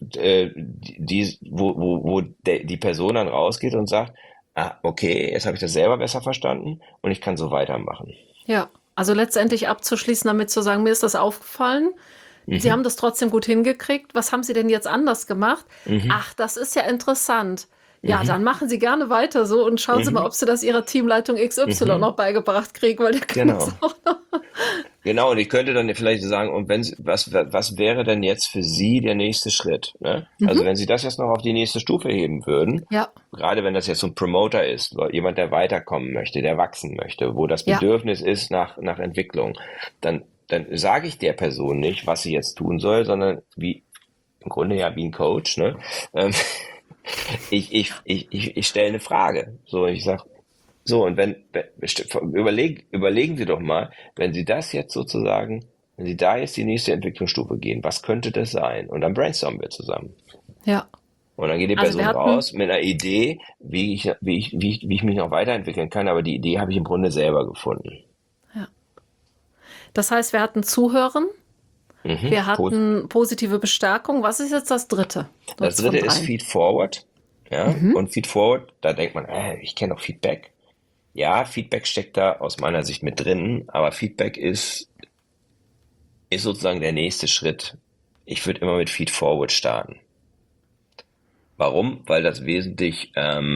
S1: wo die Person dann rausgeht und sagt, okay, jetzt habe ich das selber besser verstanden und ich kann so weitermachen.
S2: Ja. Also letztendlich abzuschließen, damit zu sagen, mir ist das aufgefallen. Sie
S1: Mhm.
S2: haben das trotzdem gut hingekriegt. Was haben Sie denn jetzt anders gemacht?
S1: Mhm.
S2: Ach, das ist ja interessant. Ja,
S1: Mhm.
S2: dann machen Sie gerne weiter so und schauen Sie mal,
S1: Mhm.
S2: ob Sie das Ihrer Teamleitung XY
S1: Mhm.
S2: noch beigebracht kriegen, weil der kann das
S1: Genau.
S2: auch noch.
S1: Genau, und ich könnte dann vielleicht sagen, und was wäre denn jetzt für Sie der nächste Schritt? Ne? Also
S2: Mhm.
S1: wenn Sie das jetzt noch auf die nächste Stufe heben würden,
S2: Ja,
S1: gerade wenn das jetzt so ein Promoter ist, jemand, der weiterkommen möchte, der wachsen möchte, wo das
S2: ja,
S1: Bedürfnis ist nach Entwicklung, dann sage ich der Person nicht, was sie jetzt tun soll, sondern im Grunde ja wie ein Coach, ne? Ähm, ich stelle eine Frage. So, ich sage, so, und überlegen Sie doch mal, wenn Sie das jetzt sozusagen, wenn Sie da jetzt die nächste Entwicklungsstufe gehen, was könnte das sein? Und dann brainstormen wir zusammen.
S2: ja.
S1: Und dann geht die
S2: Also wir
S1: Person
S2: hatten,
S1: raus mit einer Idee, wie ich mich noch weiterentwickeln kann, aber die Idee habe ich im Grunde selber gefunden.
S2: ja. Das heißt, wir hatten Zuhören,
S1: Mhm.
S2: wir hatten positive Bestärkung. Was ist jetzt das dritte? Du
S1: Das
S2: hast von
S1: dritte ist
S2: dreien.
S1: Feed Forward. Ja,
S2: Mhm.
S1: und Feed Forward, da denkt man, ich kenne auch Feedback. Ja, Feedback steckt da aus meiner Sicht mit drin, aber Feedback ist sozusagen der nächste Schritt. Ich würde immer mit Feed Forward starten. Warum? Weil das wesentlich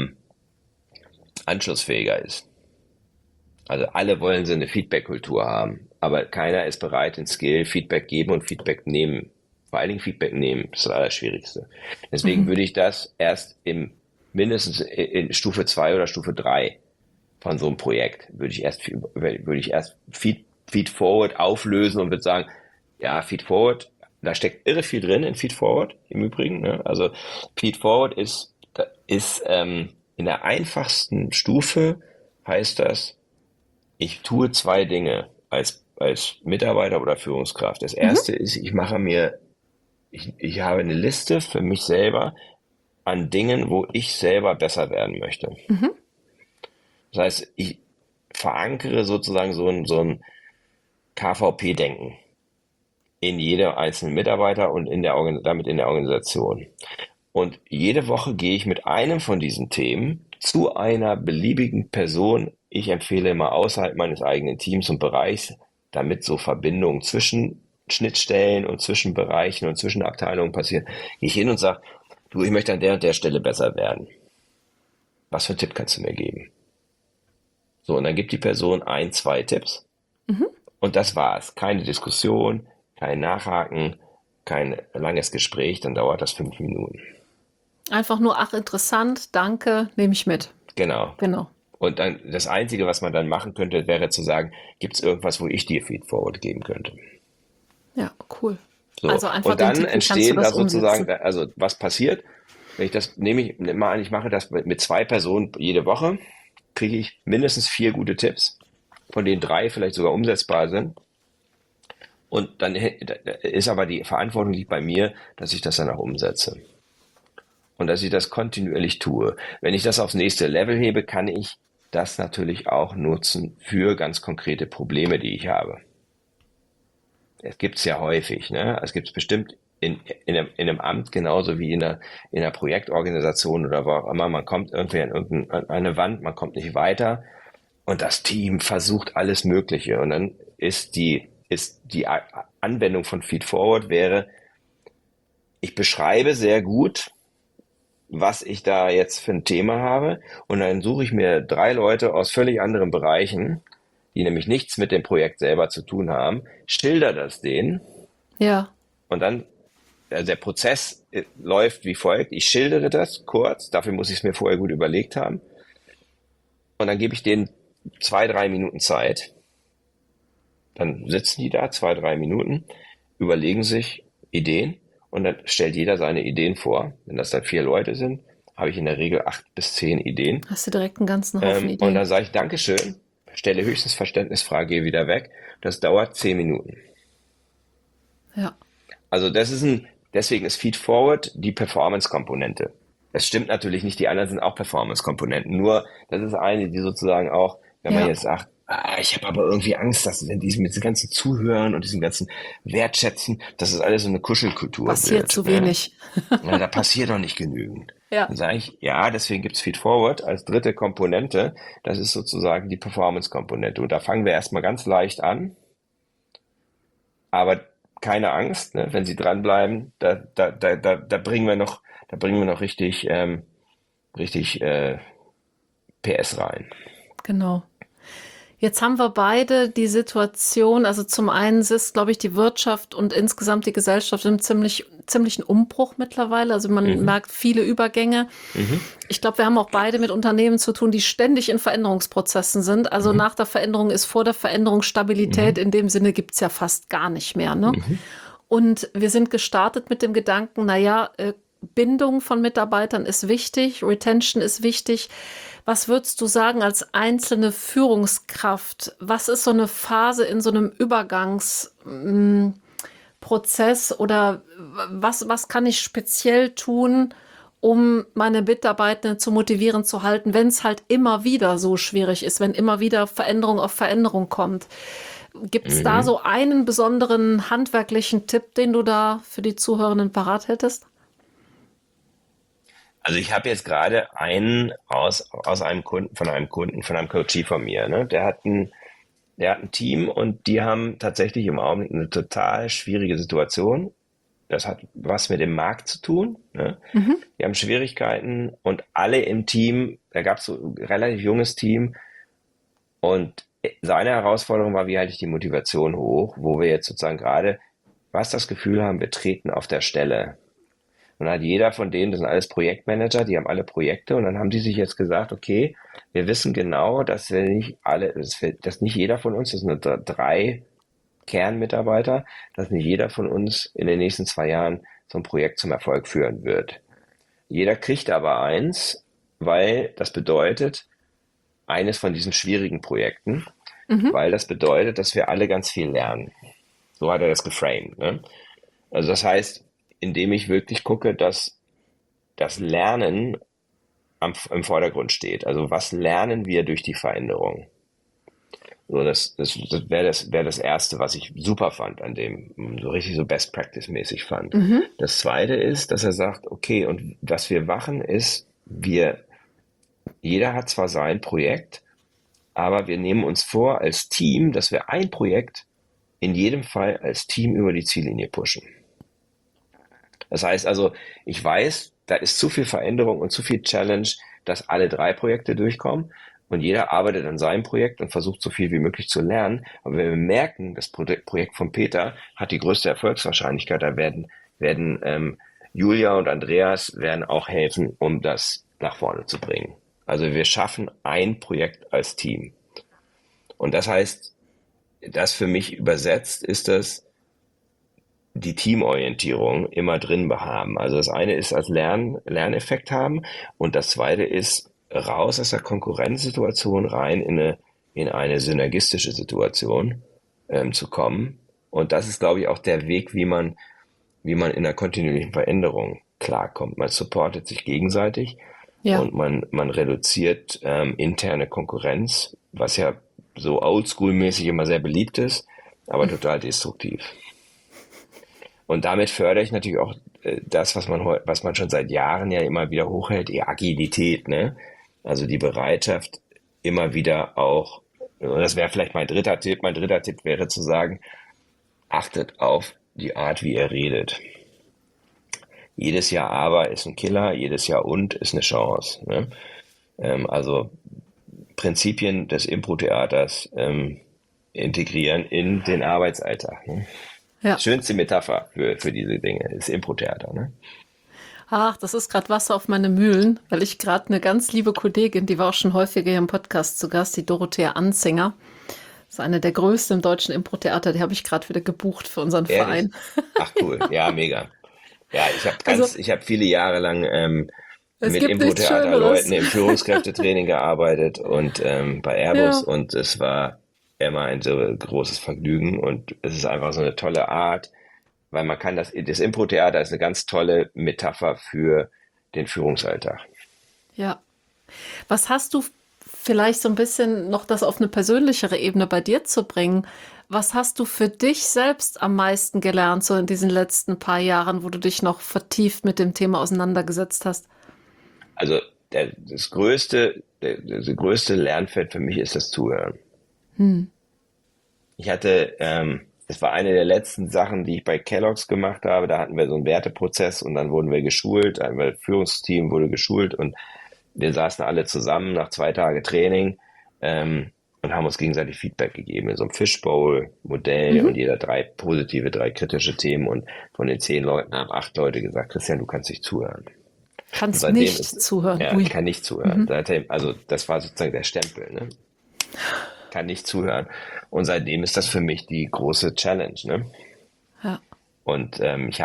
S1: anschlussfähiger ist. Also alle wollen so eine Feedback-Kultur haben, aber keiner ist bereit, in Skill Feedback geben und Feedback nehmen. Vor allen Dingen Feedback nehmen, das ist das Allerschwierigste. Deswegen
S2: Mhm.
S1: würde ich das erst mindestens in Stufe 2 oder Stufe 3 von so einem Projekt, würde ich erst Feed Forward auflösen und würde sagen, ja, Feed Forward, da steckt irre viel drin in Feed Forward im Übrigen. Ne? Also Feed Forward ist in der einfachsten Stufe heißt das, ich tue zwei Dinge als Mitarbeiter oder Führungskraft. Das
S2: Mhm.
S1: erste ist, ich habe eine Liste für mich selber an Dingen, wo ich selber besser werden möchte.
S2: Mhm.
S1: Das heißt, ich verankere sozusagen so ein KVP-Denken in jedem einzelnen Mitarbeiter und damit in der Organisation. Und jede Woche gehe ich mit einem von diesen Themen zu einer beliebigen Person. Ich empfehle immer außerhalb meines eigenen Teams und Bereichs, damit so Verbindungen zwischen Schnittstellen und zwischen Bereichen und zwischen Abteilungen passieren. Gehe ich hin und sage, du, ich möchte an der und der Stelle besser werden. Was für einen Tipp kannst du mir geben? So, und dann gibt die Person ein, zwei Tipps
S2: Mhm.
S1: und das war's. Keine Diskussion, kein Nachhaken, kein langes Gespräch, dann dauert das 5 Minuten.
S2: Einfach nur, ach, interessant, danke, nehme ich mit.
S1: Genau.
S2: Genau.
S1: Und dann das Einzige, was man dann machen könnte, wäre zu sagen, gibt es irgendwas, wo ich dir Feedforward geben könnte?
S2: Ja, cool.
S1: So.
S2: Also einfach
S1: Und
S2: den
S1: dann
S2: Tipp, wie kannst du
S1: entstehen da
S2: das
S1: sozusagen,
S2: umsetzen?
S1: also was passiert, wenn ich das nehme mal an, ich mache das mit zwei Personen jede Woche, kriege ich mindestens 4 gute Tipps, von denen 3 vielleicht sogar umsetzbar sind. Und dann ist aber die Verantwortung liegt bei mir, dass ich das dann auch umsetze. Und dass ich das kontinuierlich tue. Wenn ich das aufs nächste Level hebe, kann ich das natürlich auch nutzen für ganz konkrete Probleme, die ich habe. Es gibt's ja häufig, ne? Es gibt's bestimmt in einem Amt genauso wie in einer Projektorganisation oder wo auch immer. Man kommt irgendwie an eine Wand, man kommt nicht weiter und das Team versucht alles Mögliche. Und dann ist die Anwendung von Feedforward wäre, ich beschreibe sehr gut, was ich da jetzt für ein Thema habe. Und dann suche ich mir 3 Leute aus völlig anderen Bereichen, die nämlich nichts mit dem Projekt selber zu tun haben, schilder das denen
S2: Ja,
S1: und dann, der Prozess läuft wie folgt. Ich schildere das kurz, dafür muss ich es mir vorher gut überlegt haben. Und dann gebe ich denen 2, 3 Minuten Zeit. Dann sitzen die da 2, 3 Minuten, überlegen sich Ideen und dann stellt jeder seine Ideen vor. Wenn das dann 4 Leute sind, habe ich in der Regel 8 bis 10 Ideen.
S2: hast du direkt einen ganzen Haufen
S1: Und dann
S2: Ideen.
S1: sage ich Dankeschön, stelle höchstens Verständnisfrage, gehe wieder weg. Das dauert 10 Minuten.
S2: Ja.
S1: Also deswegen ist Feedforward die Performance-Komponente. Es stimmt natürlich nicht, die anderen sind auch Performance-Komponenten. Nur, das ist eine, die sozusagen auch, wenn man
S2: Ja.
S1: jetzt sagt, ich habe aber irgendwie Angst, dass wenn die mit diesem ganzen Zuhören und diesem ganzen Wertschätzen, dass es alles so eine Kuschelkultur
S2: Passiert
S1: wird.
S2: zu
S1: Ne?
S2: wenig.
S1: Ja, da passiert doch nicht genügend.
S2: Ja.
S1: Dann sage ich, ja, deswegen gibt's Feedforward als dritte Komponente. Das ist sozusagen die Performance-Komponente. Und da fangen wir erstmal ganz leicht an. Aber keine Angst, ne? Wenn Sie dranbleiben, da bringen wir noch richtig PS rein.
S2: Genau. Jetzt haben wir beide die Situation, also zum einen ist, glaube ich, die Wirtschaft und insgesamt die Gesellschaft im ziemlichen Umbruch mittlerweile. Also man merkt viele Übergänge. Ich glaube, wir haben auch beide mit Unternehmen zu tun, die ständig in Veränderungsprozessen sind. Also nach der Veränderung ist vor der Veränderung Stabilität. In dem Sinne gibt es ja fast gar nicht mehr. Ne? Und wir sind gestartet mit dem Gedanken, Bindung von Mitarbeitern ist wichtig, Retention ist wichtig. Was würdest du sagen als einzelne Führungskraft? Was ist so eine Phase in so einem Übergangsprozess oder was kann ich speziell tun, um meine Mitarbeitenden zu motivieren zu halten, wenn es halt immer wieder so schwierig ist, wenn immer wieder Veränderung auf Veränderung kommt? Gibt es da so einen besonderen handwerklichen Tipp, den du da für die Zuhörenden parat hättest?
S1: Also ich habe jetzt gerade einen aus einem Kunden, von einem Coachie von mir, ne? Der hat ein Team und die haben tatsächlich im Augenblick eine total schwierige Situation. Das hat was mit dem Markt zu tun, ne? Die haben Schwierigkeiten und alle im Team, da gab es so ein relativ junges Team und seine Herausforderung war, wie halte ich die Motivation hoch, wo wir jetzt sozusagen gerade das Gefühl haben, wir treten auf der Stelle. Und dann hat jeder von denen, das sind alles Projektmanager, die haben alle Projekte und dann haben die sich jetzt gesagt, okay, wir wissen genau, dass nicht jeder von uns, das sind nur 3 Kernmitarbeiter, dass nicht jeder von uns in den nächsten 2 Jahren so ein Projekt zum Erfolg führen wird. Jeder kriegt aber eins, weil das bedeutet, eines von diesen schwierigen Projekten, weil das bedeutet, dass wir alle ganz viel lernen. So hat er das geframed, ne? Also das heißt, indem ich wirklich gucke, dass das Lernen im Vordergrund steht. Also was lernen wir durch die Veränderung? So, das wäre das Erste, was ich super fand an dem, so richtig so Best Practice-mäßig fand. Das Zweite ist, dass er sagt, okay, und was wir machen ist, jeder hat zwar sein Projekt, aber wir nehmen uns vor als Team, dass wir ein Projekt in jedem Fall als Team über die Ziellinie pushen. Das heißt also, ich weiß, da ist zu viel Veränderung und zu viel Challenge, dass alle 3 Projekte durchkommen und jeder arbeitet an seinem Projekt und versucht so viel wie möglich zu lernen. Aber wenn wir merken, das Projekt von Peter hat die größte Erfolgswahrscheinlichkeit, da werden Julia und Andreas werden auch helfen, um das nach vorne zu bringen. Also wir schaffen ein Projekt als Team. Und das heißt, das für mich übersetzt ist das, die Teamorientierung immer drin haben. Also das eine ist als Lerneffekt haben und das zweite ist raus aus der Konkurrenzsituation rein in eine synergistische Situation zu kommen. Und das ist, glaube ich, auch der Weg, wie man in einer kontinuierlichen Veränderung klarkommt. Man supportet sich gegenseitig und man reduziert interne Konkurrenz, was ja so oldschool-mäßig immer sehr beliebt ist, aber total destruktiv. Und damit fördere ich natürlich auch das, was man schon seit Jahren ja immer wieder hochhält, die Agilität, ne? Also die Bereitschaft, immer wieder auch, und das wäre vielleicht mein dritter Tipp. Mein dritter Tipp wäre zu sagen, achtet auf die Art, wie ihr redet. Jedes Jahr aber ist ein Killer, jedes Jahr und ist eine Chance, ne? Also Prinzipien des Impro-Theaters integrieren in den Arbeitsalltag, ne?
S2: Ja.
S1: Schönste Metapher für diese Dinge ist Impro-Theater, ne?
S2: Ach, das ist gerade Wasser auf meine Mühlen, weil ich gerade eine ganz liebe Kollegin, die war auch schon häufiger hier im Podcast zu Gast, die Dorothea Anzinger. Das ist eine der größten im deutschen Impro-Theater, die habe ich gerade wieder gebucht für unseren
S1: Ehrlich?
S2: Verein.
S1: Ach cool, ja, mega. Ja, ich habe viele Jahre lang
S2: Es
S1: mit
S2: gibt nichts Schöneres.
S1: Impro-Theaterleuten im Führungskräftetraining gearbeitet und bei Airbus
S2: Ja,
S1: und es war immer ein so großes Vergnügen und es ist einfach so eine tolle Art, weil man kann das Impro-Theater ist eine ganz tolle Metapher für den Führungsalltag.
S2: ja. Was hast du vielleicht so ein bisschen noch das auf eine persönlichere Ebene bei dir zu bringen? Was hast du für dich selbst am meisten gelernt, so in diesen letzten paar Jahren, wo du dich noch vertieft mit dem Thema auseinandergesetzt hast?
S1: Also das größte Lernfeld für mich ist das Zuhören.
S2: Hm.
S1: Das war eine der letzten Sachen, die ich bei Kellogg's gemacht habe. Da hatten wir so einen Werteprozess und dann wurden wir geschult, das Führungsteam wurde geschult und wir saßen alle zusammen nach 2 Tagen Training und haben uns gegenseitig Feedback gegeben in so einem Fishbowl-Modell und
S2: Mhm.
S1: jeder 3 positive, 3 kritische Themen und von den 10 Leuten haben 8 Leute gesagt, Christian, du kannst nicht zuhören. Und
S2: Kannst
S1: seitdem
S2: nicht
S1: ist,
S2: zuhören.
S1: ja, ich
S2: Ui.
S1: kann nicht zuhören.
S2: Mhm.
S1: Also das war sozusagen der Stempel, ne? Kann nicht zuhören. Und seitdem ist das für mich die große Challenge, ne?
S2: Ja.
S1: Und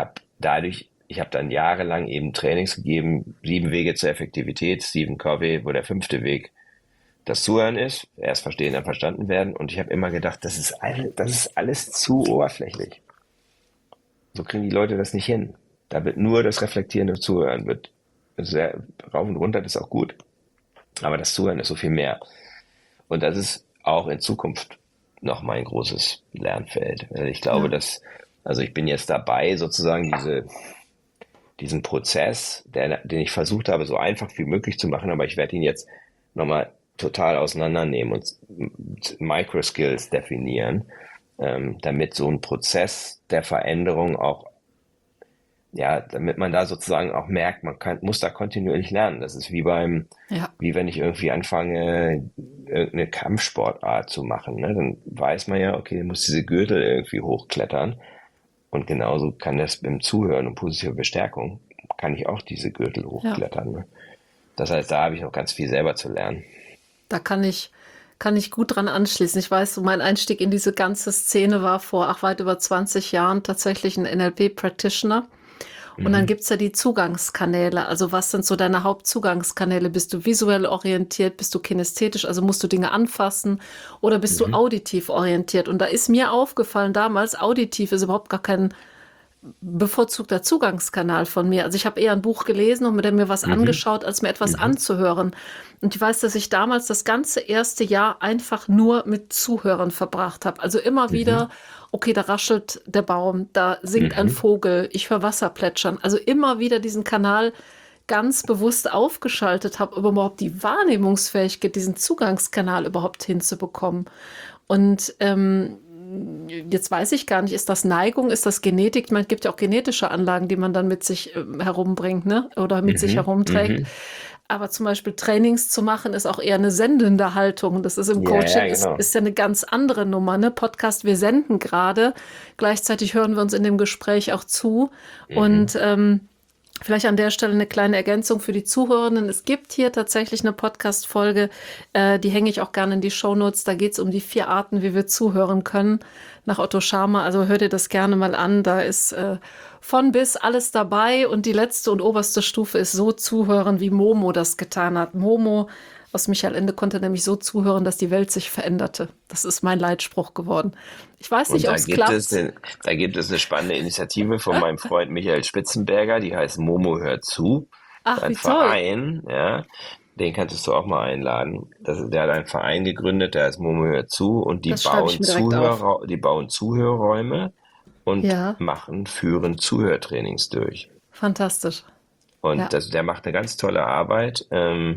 S1: ich habe dann jahrelang eben Trainings gegeben, 7 Wege zur Effektivität, Stephen Covey, wo der 5. Weg das Zuhören ist, erst verstehen, dann verstanden werden. Und ich habe immer gedacht, das ist alles zu oberflächlich. So kriegen die Leute das nicht hin. Da wird nur das reflektierende Zuhören wird sehr rauf und runter, das ist auch gut. Aber das Zuhören ist so viel mehr. Und das ist auch in Zukunft noch mein großes Lernfeld. Ich glaube,
S2: Ja.
S1: also ich bin jetzt dabei, sozusagen diesen Prozess, den ich versucht habe, so einfach wie möglich zu machen, aber ich werde ihn jetzt nochmal total auseinandernehmen und Microskills definieren, damit so ein Prozess der Veränderung auch, ja, damit man da sozusagen auch merkt, muss da kontinuierlich lernen. Das ist
S2: Ja.
S1: wie wenn ich irgendwie anfange, irgendeine Kampfsportart zu machen, ne? Dann weiß man ja, okay, du musst diese Gürtel irgendwie hochklettern. Und genauso kann das beim Zuhören und positiver Bestärkung, kann ich auch diese Gürtel
S2: Ja.
S1: hochklettern. Ne? Das heißt, da habe ich noch ganz viel selber zu lernen.
S2: Da kann ich gut dran anschließen. Ich weiß, so mein Einstieg in diese ganze Szene war vor weit über 20 Jahren tatsächlich ein NLP-Practitioner. Und dann
S1: Mhm.
S2: gibt's ja die Zugangskanäle. Also was sind so deine Hauptzugangskanäle? Bist du visuell orientiert? Bist du kinästhetisch? Also musst du Dinge anfassen? Oder bist du
S1: Mhm.
S2: auditiv orientiert? Und da ist mir aufgefallen damals, auditiv ist überhaupt gar kein bevorzugter Zugangskanal von mir. Also ich habe eher ein Buch gelesen und mir was
S1: Mhm.
S2: angeschaut, als mir etwas
S1: Mhm.
S2: anzuhören. Und ich weiß, dass ich damals das ganze erste Jahr einfach nur mit Zuhören verbracht habe. Also immer wieder,
S1: Mhm.
S2: okay, da raschelt der Baum, da singt ein
S1: Mhm.
S2: Vogel, ich höre Wasser plätschern. Also immer wieder diesen Kanal ganz bewusst aufgeschaltet habe, um überhaupt die Wahrnehmungsfähigkeit, diesen Zugangskanal überhaupt hinzubekommen. Und jetzt weiß ich gar nicht, ist das Neigung, ist das Genetik? Man gibt ja auch genetische Anlagen, die man dann mit sich herumbringt, ne? Oder mit sich
S1: Mhm.
S2: herumträgt.
S1: Mhm.
S2: Aber zum Beispiel Trainings zu machen, ist auch eher eine sendende Haltung. Das ist im
S1: Ja,
S2: Coaching,
S1: ja,
S2: ist,
S1: genau.
S2: ist ja eine ganz andere Nummer. Ne? Podcast, wir senden gerade. Gleichzeitig hören wir uns in dem Gespräch auch zu.
S1: Mhm.
S2: Und vielleicht an der Stelle eine kleine Ergänzung für die Zuhörenden. Es gibt hier tatsächlich eine Podcast-Folge, die hänge ich auch gerne in die Shownotes. Da geht es um die 4 Arten, wie wir zuhören können, nach Otto Scharmer. Also hör dir das gerne mal an. Da ist von bis alles dabei. Und die letzte und oberste Stufe ist so zuhören, wie Momo das getan hat. Momo aus Michael Ende konnte nämlich so zuhören, dass die Welt sich veränderte. Das ist mein Leitspruch geworden. Ich weiß
S1: Und
S2: nicht, ob es klappt.
S1: da gibt es eine spannende Initiative von meinem Freund Michael Spitzenberger, die heißt Momo hört zu. Das ist
S2: Ach,
S1: ein
S2: wie toll.
S1: Verein, ja, den kannst du auch mal einladen. Der hat einen Verein gegründet, der heißt Momo hört zu und
S2: Das schreibe ich mir direkt auf.
S1: Die bauen Zuhörräume und
S2: Ja,
S1: führen Zuhörtrainings durch.
S2: fantastisch.
S1: Und
S2: Ja.
S1: der macht eine ganz tolle Arbeit,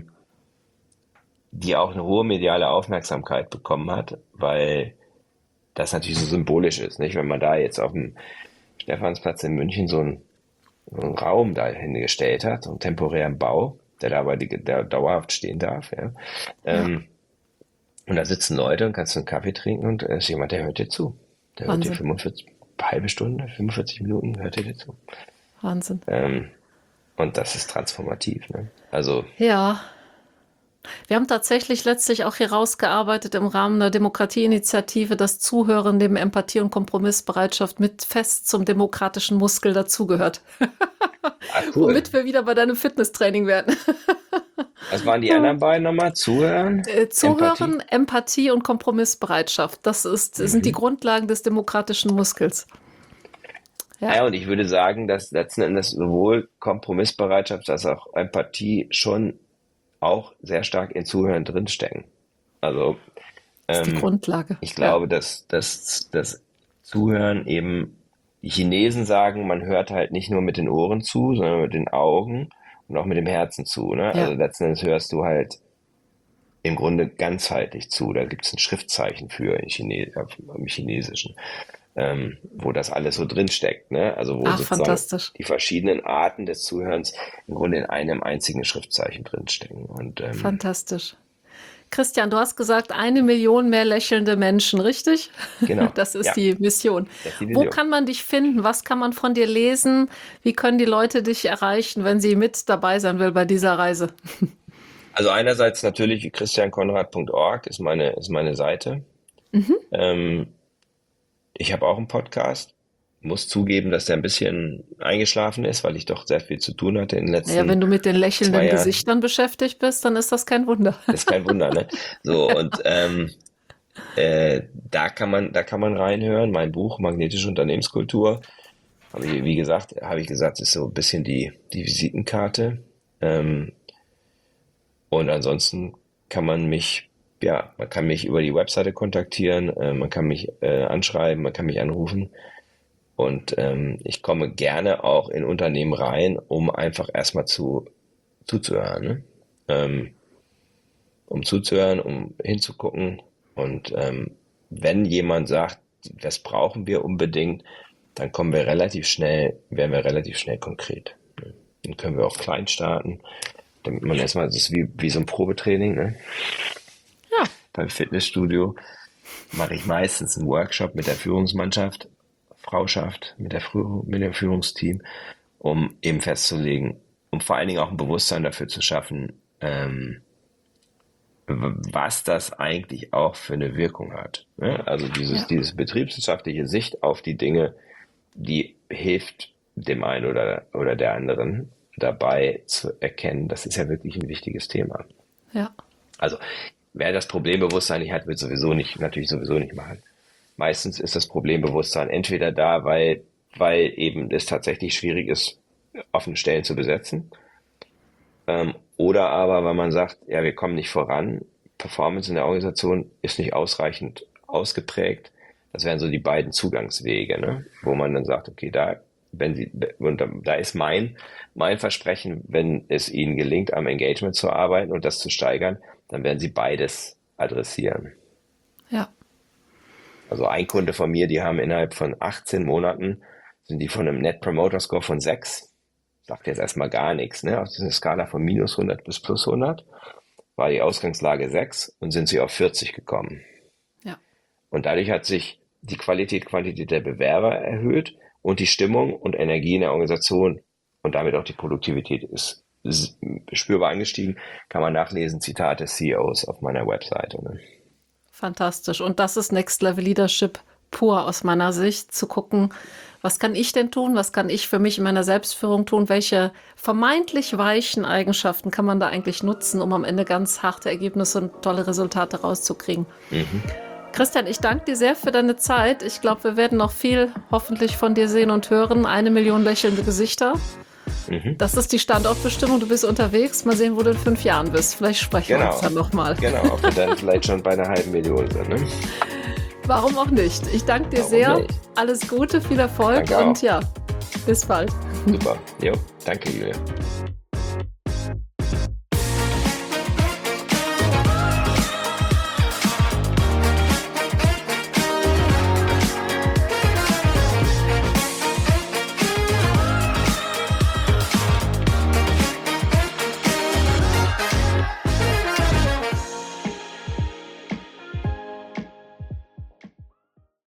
S1: die auch eine hohe mediale Aufmerksamkeit bekommen hat, weil das natürlich so symbolisch ist, nicht? Wenn man da jetzt auf dem Stephansplatz in München so einen Raum da hingestellt hat, so einen temporären Bau, der dauerhaft stehen darf, ja.
S2: Ja,
S1: Und da sitzen Leute und kannst einen Kaffee trinken und es ist jemand, der hört dir zu. Der hört dir
S2: Wahnsinn,
S1: 45, halbe Stunde, 45 Minuten hört er dir zu.
S2: Wahnsinn.
S1: Ähm, und das ist transformativ, ne? Also,
S2: Ja, wir haben tatsächlich letztlich auch hier rausgearbeitet im Rahmen der Demokratieinitiative, dass Zuhören neben Empathie und Kompromissbereitschaft mit fest zum demokratischen Muskel dazugehört.
S1: Cool.
S2: Womit wir wieder bei deinem Fitnesstraining werden.
S1: Was waren die anderen beiden nochmal? Zuhören?
S2: Zuhören, Empathie und Kompromissbereitschaft. Das sind die Grundlagen des demokratischen Muskels.
S1: Ja, und ich würde sagen, dass letzten Endes sowohl Kompromissbereitschaft als auch Empathie schon auch sehr stark in Zuhören drinstecken. Also
S2: Das ist die Grundlage.
S1: ich glaube, dass das Zuhören eben, die Chinesen sagen, man hört halt nicht nur mit den Ohren zu, sondern mit den Augen und auch mit dem Herzen zu. Ne?
S2: Ja.
S1: Also letzten Endes hörst du halt im Grunde ganzheitlich zu. Da gibt es ein Schriftzeichen für im Chinesischen, wo das alles so drinsteckt. Ne? Also wo sozusagen
S2: fantastisch.
S1: die verschiedenen Arten des Zuhörens im Grunde in einem einzigen Schriftzeichen drinstecken. Und,
S2: Fantastisch. Christian, du hast gesagt, 1 Million mehr lächelnde Menschen, richtig?
S1: Genau.
S2: Das ist die Mission.
S1: Das ist die
S2: Wo
S1: Vision.
S2: kann man dich finden? Was kann man von dir lesen? Wie können die Leute dich erreichen, wenn sie mit dabei sein will bei dieser Reise?
S1: Also einerseits natürlich christiankonrad.org ist meine Seite. Ich habe auch einen Podcast. Muss zugeben, dass der ein bisschen eingeschlafen ist, weil ich doch sehr viel zu tun hatte in den letzten
S2: Ja, wenn du mit den
S1: 2
S2: lächelnden
S1: Jahren.
S2: Gesichtern beschäftigt bist, dann ist das kein Wunder.
S1: Das ist kein Wunder, ne? So, und da kann man reinhören. Mein Buch Magnetische Unternehmenskultur, habe ich gesagt, ist so ein bisschen die Visitenkarte. Und ansonsten kann man mich über die Webseite kontaktieren, man kann mich anschreiben, man kann mich anrufen. Und ich komme auch in Unternehmen rein, um einfach erstmal zuzuhören. Ne? Um zuzuhören, um hinzugucken. Und wenn jemand sagt, das brauchen wir unbedingt, dann werden wir relativ schnell konkret. Ne? Dann können wir auch klein starten, damit man erstmal, das ist wie so ein Probetraining. Ne?
S2: Ja.
S1: Beim Fitnessstudio mache ich meistens einen Workshop mit der Führungsmannschaft, Frauschaft, mit dem Führungsteam, um eben festzulegen, um vor allen Dingen auch ein Bewusstsein dafür zu schaffen, was das eigentlich auch für eine Wirkung hat. Ne? Also diese betriebswirtschaftliche Sicht auf die Dinge, die hilft dem einen oder der anderen dabei zu erkennen, das ist ja wirklich ein wichtiges Thema.
S2: Ja.
S1: Also wer das Problembewusstsein nicht hat, wird natürlich sowieso nicht machen. Meistens ist das Problembewusstsein entweder da, weil eben es tatsächlich schwierig ist, offene Stellen zu besetzen, oder aber, weil man sagt, ja, wir kommen nicht voran, Performance in der Organisation ist nicht ausreichend ausgeprägt. Das wären so die beiden Zugangswege, ne? Wo man dann sagt, okay, da ist mein Versprechen, wenn es Ihnen gelingt, am Engagement zu arbeiten und das zu steigern, dann werden Sie beides adressieren.
S2: Ja.
S1: Also ein Kunde von mir, die haben innerhalb von 18 Monaten, sind die von einem Net Promoter Score von 6, sagt jetzt erstmal gar nichts, ne? Auf dieser Skala von minus 100 bis plus 100 war die Ausgangslage 6 und sind sie auf 40 gekommen.
S2: Ja.
S1: Und dadurch hat sich die Quantität der Bewerber erhöht und die Stimmung und Energie in der Organisation und damit auch die Produktivität ist spürbar angestiegen. Kann man nachlesen, Zitat des CEOs auf meiner Webseite. Ne?
S2: Fantastisch. Und das ist Next Level Leadership pur aus meiner Sicht, zu gucken, was kann ich denn tun, was kann ich für mich in meiner Selbstführung tun, welche vermeintlich weichen Eigenschaften kann man da eigentlich nutzen, um am Ende ganz harte Ergebnisse und tolle Resultate rauszukriegen. Christian, ich danke dir sehr für deine Zeit. Ich glaube, wir werden noch viel hoffentlich von dir sehen und hören. 1 Million lächelnde Gesichter. Das ist die Standortbestimmung. Du bist unterwegs. Mal sehen, wo du in 5 Jahren bist. Vielleicht sprechen wir uns dann nochmal.
S1: Genau, ob wir dann vielleicht schon bei einer halben Million sind. Ne?
S2: Warum auch nicht? Ich danke dir sehr.
S1: Nicht?
S2: Alles Gute, viel Erfolg
S1: Danke
S2: und
S1: auch.
S2: ja, bis bald.
S1: Super. Jo, danke, Julia.